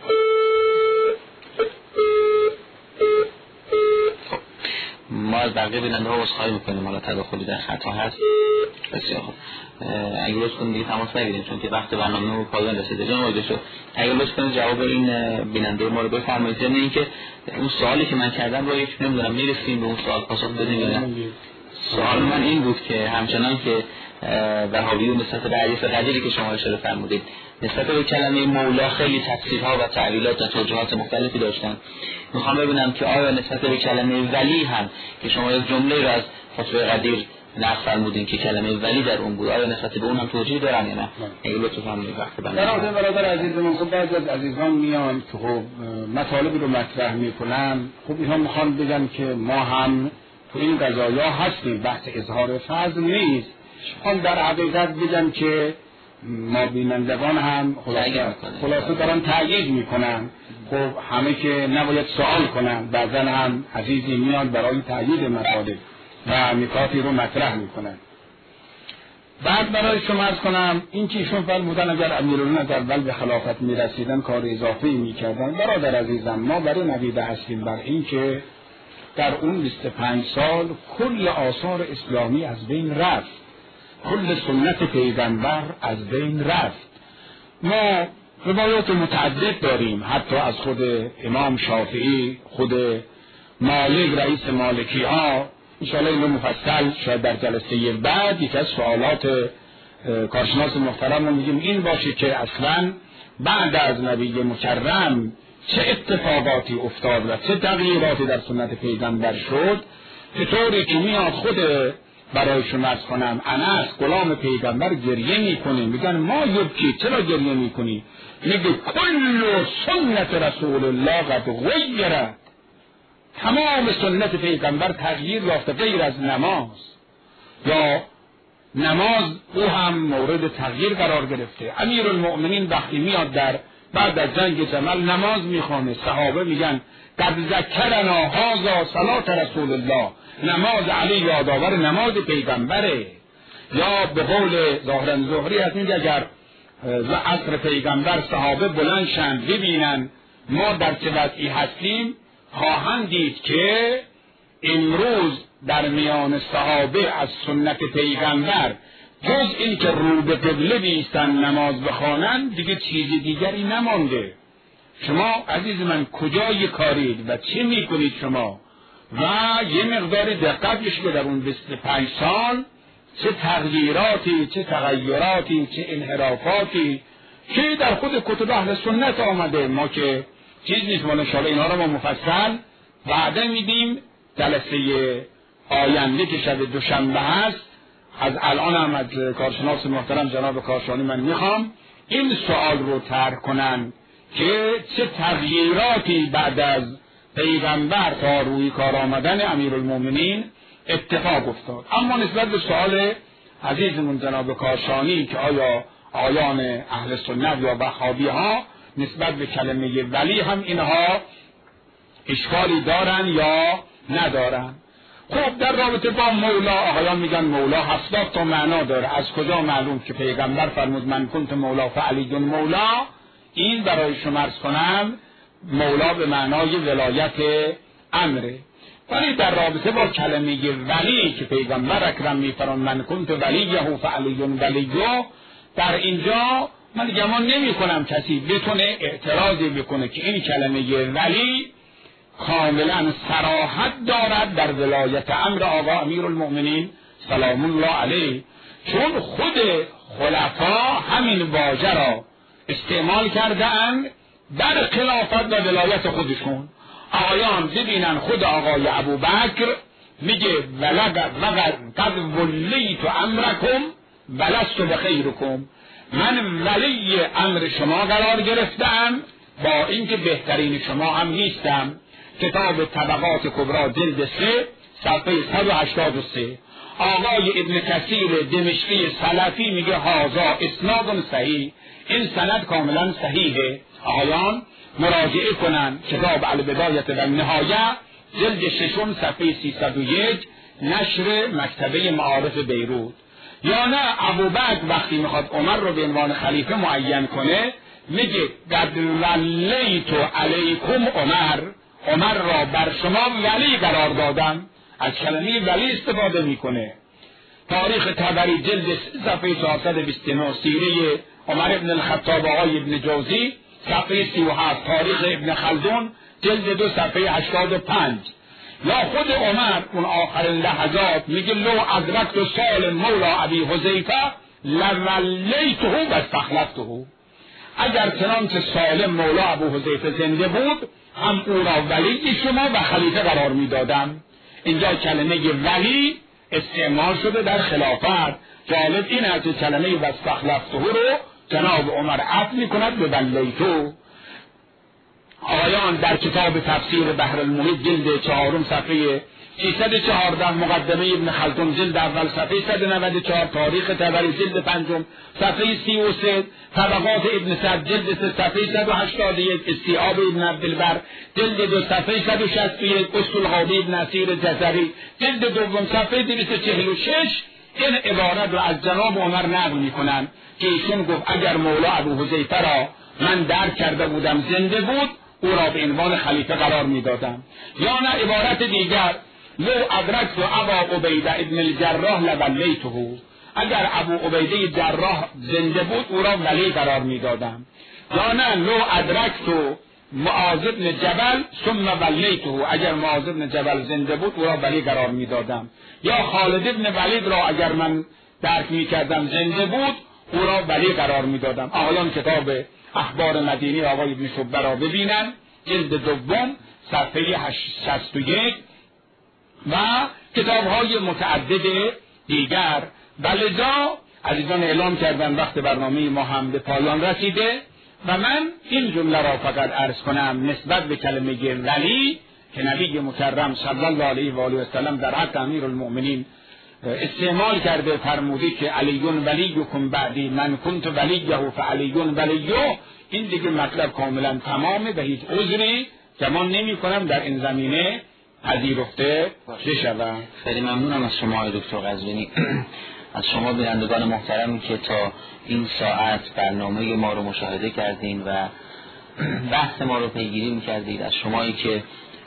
ما از بقیه بیننده ها عذرخواهی میکنیم، حالا تداخلی در خطا هست. بسیار خوب، اگه لطف کنید دیگه تماس نگیریم چون که وقت برنامه رو پایان رسیده. جناب آقای دکتر، اگه لطف کنید جواب این بیننده ما رو بفرمایید. ضمن اینکه اون سوالی که من کردم رو یک نمیدونم میرسیم به اون سوال پاسخ بدیم یا نه. سوال من این بود که همچنان که وهابیون نسبت به حدیث قدیری که شما اشاره فرمودید نسبت به کلمه مولا خیلی تفسیرها و تعبیرات و توجیهات مختلفی داشتن، میخوام ببینم که آیا نسبت به کلمه ولی هم که شما یک جمله رو از فتوی قدیر نقل فرمودین که کلمه ولی در اون بود، آیا نسبت به اون هم توجیه دارن یا نه؟ اگه لطفاً فرمایید. وقت بنده برادر برادر عزیزمون، خب بعضی از عزیزان میان که خب مطالب رو مطرح میکنن، خب اینها میخوان بگن که ما هم تو این قضایا هستیم، بحث اظهار فضل نیست. خب در حقیقت بگن که ما بینندگان هم خلاصه, خلاصه دارن تأیید میکنن. خب همه که نباید سوال کنن، بعضا هم عزیزی میان برای تأیید مطالب و نکاتی رو مطرح میکنن. بعد برای شما عرض کنم این که ایشون فرمودن اگر امیرالمومنین از اول به خلافت میرسیدن کار اضافی میکردن. برادر عزیزم، ما برای نویده هستیم بر این که در اون بیست و پنج سال کل آثار اسلامی از بین رفت. کل سنت پیغمبر از بین رفت. ما روایات متعدد داریم، حتی از خود امام شافعی، خود مالک رئیس مالکی ها. انشاءالله اینو مفصل شاید در جلسه بعد یک از سوالات کارشناس محترم رو میگیم این باشه که اصلا بعد از نبی مکرم چه اتفاقاتی افتاد و چه تغییراتی در سنت پیغمبر شد، که طوری که میاد خود برایشون عرض کنم انس غلام پیغمبر گریه میکنه، میگن ما یبکی، چرا گریه میکنی؟ میگه کل سنت رسول الله قد غیرت، تمام سنت پیغمبر تغییر یافته غیر از نماز. یا نماز او هم مورد تغییر قرار گرفته. امیرالمؤمنین وقتی میاد در بعد از جنگ جمل نماز میخوانه، صحابه میگن قد ذکرنا هذا صلاة رسول الله، نماز علی یادآور نماز پیغمبره. یا به قول ظاهرا زهری هست میگه اگر عصر پیغمبر صحابه بلند شند ببینن ما در چه وضعی هستیم، خواهند دید که امروز در میان صحابه از سنت پیغمبر جز این که رو به قبله بیستن نماز بخوانن دیگه چیز دیگری نمانده. شما عزیز من کجای کارید و چه میکنید شما؟ و یه مقدار دقت بشه در اون بیست و پنج سال چه تغییراتی، چه تغییراتی، چه انحرافاتی که در خود کتب اهل سنت آمده. ما که چیز نیست، ما انشاءالله اینا رو ما مفصل بعدا میدیم. جلسه آینده که شب دوشنبه هست، از الان هم از کارشناس محترم جناب کاشانی من میخوام این سوال رو طرح کنن که چه تغییراتی بعد از پیغمبر تا روی کار آمدن امیرالمؤمنین اتفاق افتاد. اما نسبت به سوال عزیزمون جناب کاشانی که آیا آیان اهل سنت یا وهابی ها نسبت به کلمه ولی هم اینها اشکالی دارن یا ندارن؟ خب در رابطه با مولا آقایان میگن مولا هفتاد تا معنا داره. از کجا معلوم که پیغمبر فرمود من کنت مولا فعلی مولا؟ این برای شما عرض کنم مولا به معنای ولایت امره. ولی در رابطه با کلمه ولی که پیغمبر اکرم میفرمان من کنت ولیه فعلی ولیه، در اینجا من گمان نمی کنم کسی بتونه اعتراضی بکنه که این کلمه ولی کاملا صراحت دارد در ولایت امر آقا امیرالمؤمنین سلام الله علیه، چون خود خلفا همین واژه را استعمال کردن در خلافت و ولایت خودشون. آقایان ببینن خود آقای ابوبکر میگه ولقد قد ولیت امرکم ولست بخیرکم، من ولی امر شما قرار گرفتم با اینکه بهترین شما هم نیستم. کتاب طبقات کبرا جلد سه صفحه صد و هشتاد و سه. آقای ابن کثیر دمشقی سلفی میگه هازا اسناد صحیح، این سند کاملا صحیحه. آقایان مراجعه کنن کتاب البدایه و النهایه جلد ششم صفحه سیصد و یک نشر مکتبه معارف بیروت. یا نه ابوبکر وقتی میخواد عمر رو به عنوان خلیفه معین کنه میگه قد ولیت علیکم عمر، عمر را بر شما ولی قرار دادم، از کلمه ولی استفاده میکنه. تاریخ طبری جلد صفحه چهارصد و بیست و نه سیره عمر ابن الخطاب آقای ابن جوزی صفحه سی و هفت، تاریخ ابن خلدون جلد دو صفحه هشتاد و پنج. یا خود عمر اون آخر لحظات میگه لو ادرکت سال مولا ابی حذیفه لولیته و استخلفته، اگر چنانچه سالم مولا ابو حذیفه زنده بود هم او را ولی شما و خلیفه قرار میدادم. اینجا کلمه ولی استعمال شده در خلافت. جالب این است که کلمه و استخلفته رو جناب عمر عطف میکند به ولیته. آیان در کتاب تفسیر بحر المحیط جلد چهارم صفحه سیصد و چهارده، مقدمه ابن خلدون جلد اول صفحه صد و نود و چهار، تاریخ طبری جلد پنجم صفحه سی و سه، طبقات ابن سعد جلد سه صفحه صد و هشتاد و یک، استیعاب ابن عبدالبر جلد دو صفحه صد و شصت و یک، اصولغابی ابن نصیر جزری جلد دوم صفحه دویست و چهل و شش این عبارت رو از جناب عمر نقل میکنن که ایشون گفت اگر مولا ابو حذیفه را من درک کرده بودم زنده بود او را به عنوان خلیفه قرار میدادم. یا نه عبارت دیگر لو ادرکت ابا عبیده ابن الجراح لولیته، اگر ابو عبیده جراح زنده بود او را ولی قرار میدادم، یا نه لو ادرکت معاذ بن جبل ثم ولیته، اگر معاذ بن جبل زنده بود او را ولی قرار میدادم، یا خالد بن ولید را اگر من درک میکردم زنده بود او را ولی قرار میدادم. آقایان کتاب اخبار مدینی آقای ابن شبه را ببینن، جلد دوم صفحه شصت و یک و کتاب های متعدد دیگر. بلذا عزیزان اعلام کردن وقت برنامه ما هم به پایان رسیده و من این جمله را فقط عرض کنم نسبت به کلمه ولی که نبی مکرم صلی الله علیه و آله و سلم در حق امیرالمؤمنین استعمال کرده، فرموده که علی ولیکم بعدی من کنت ولیه فعلی ولیه. این دیگه مطلب کاملا تمامه و هیچ عذری گمان نمی کنم در این زمینه پذیرفته بشود. خیلی ممنونم از شما دکتر قزوینی، از شما بینندگان محترمی که تا این ساعت برنامه ما رو مشاهده کردین و بحث ما رو پیگیری میکردید، از شمایی که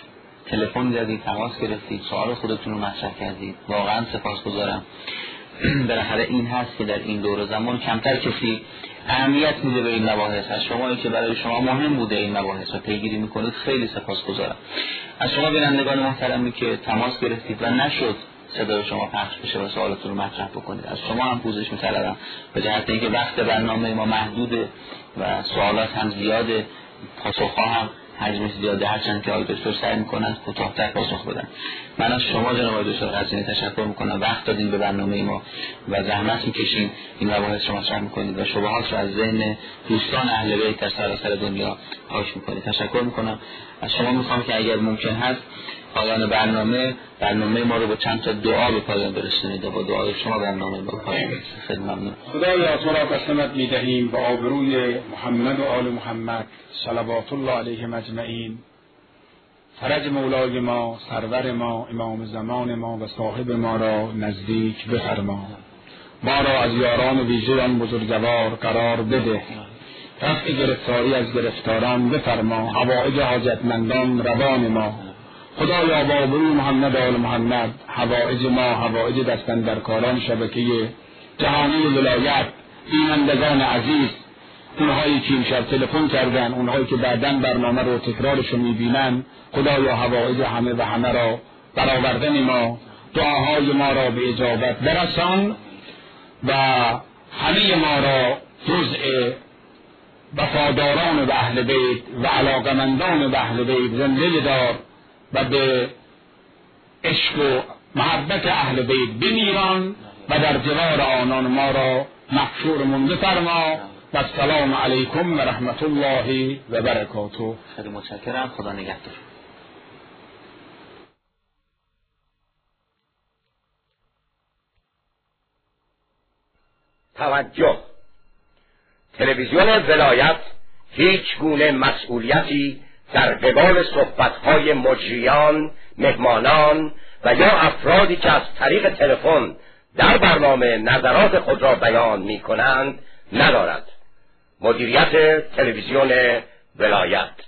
تلفن زدید، تماس گرفتید، سوال خودتون رو مطرح کردید، واقعا سپاسگزارم. بالاخره این هست که در این دور زمان کمتر کسی اهمیت میده به این مباحث. از شمایی که برای شما مهم بوده این مباحث رو پیگیری میکنید خیلی سپاسگزارم. از شما بینندگان محترمی که تماس گرفتید و نشد صدای شما پخش بشه و سوالتون رو مطرح بکنید، از شما هم پوزش می‌طلبم به جهت اینکه وقت برنامه ما محدوده و سوالات هم زیاده، پاسخ‌ها هم حجمش زیاده، هرچند که آقای دکتر سعی می‌کنن کوتاه‌تر پاسخ بدن. من از شما جناب آقای دکتر قزوینی تشکر می‌کنم، وقت دادین به برنامه ما و زحمت می‌کشین این مباحث شما مطرح می‌کنید و شبهات رو از ذهن دوستان اهل بیت در سراسر دنیا پاک می‌کنید. تشکر می‌کنم. از شما می‌خوام که اگر ممکن هست پایان برنامه برنامه ما رو با چند تا دعا به پایان برسونید و با دعای شما برنامه با پایان برسونید. خیلی ممنون. خدایا تو را قسمت می‌دهیم به آبروی محمد و آل محمد صلوات الله علیهم اجمعین، فرج مولای ما، سرور ما، امام زمان ما و صاحب ما را نزدیک بفرما. ما را از یاران ویژه آن بزرگوار قرار بده، رفع گرفتاری از گرفتاران بفرما، حوائج حاجتمندان روان ما. خدایا با آبروی محمد و آل محمد حوائج ما، حوائج دستاندرکاران شبکه جهانی ولایت، بینندگان عزیز، اونهایی که امشب تلفن کردن، اونهایی که بعداً برنامه رو تکرارش رو میبینن، خدایا حوائج همه و همه را برآوردن ما، دعاهای ما را به اجابت برسان و همه ما را جزء وفاداران به اهل بیت و علاقمندان به اهل بیت زنده دار و به عشق و محبت اهل بیت بمیران و در جوار آنان ما را محشورمون بفرما. و السلام علیکم و رحمت الله و برکاته. خیلی متشکرم. خدا نگهدار. توجه، تلویزیون ولایت هیچ گونه مسئولیتی در قبال صحبت‌های مجریان، مهمانان و یا افرادی که از طریق تلفن در برنامه نظرات خود را بیان می‌کنند ندارد. مدیریت تلویزیون ولایت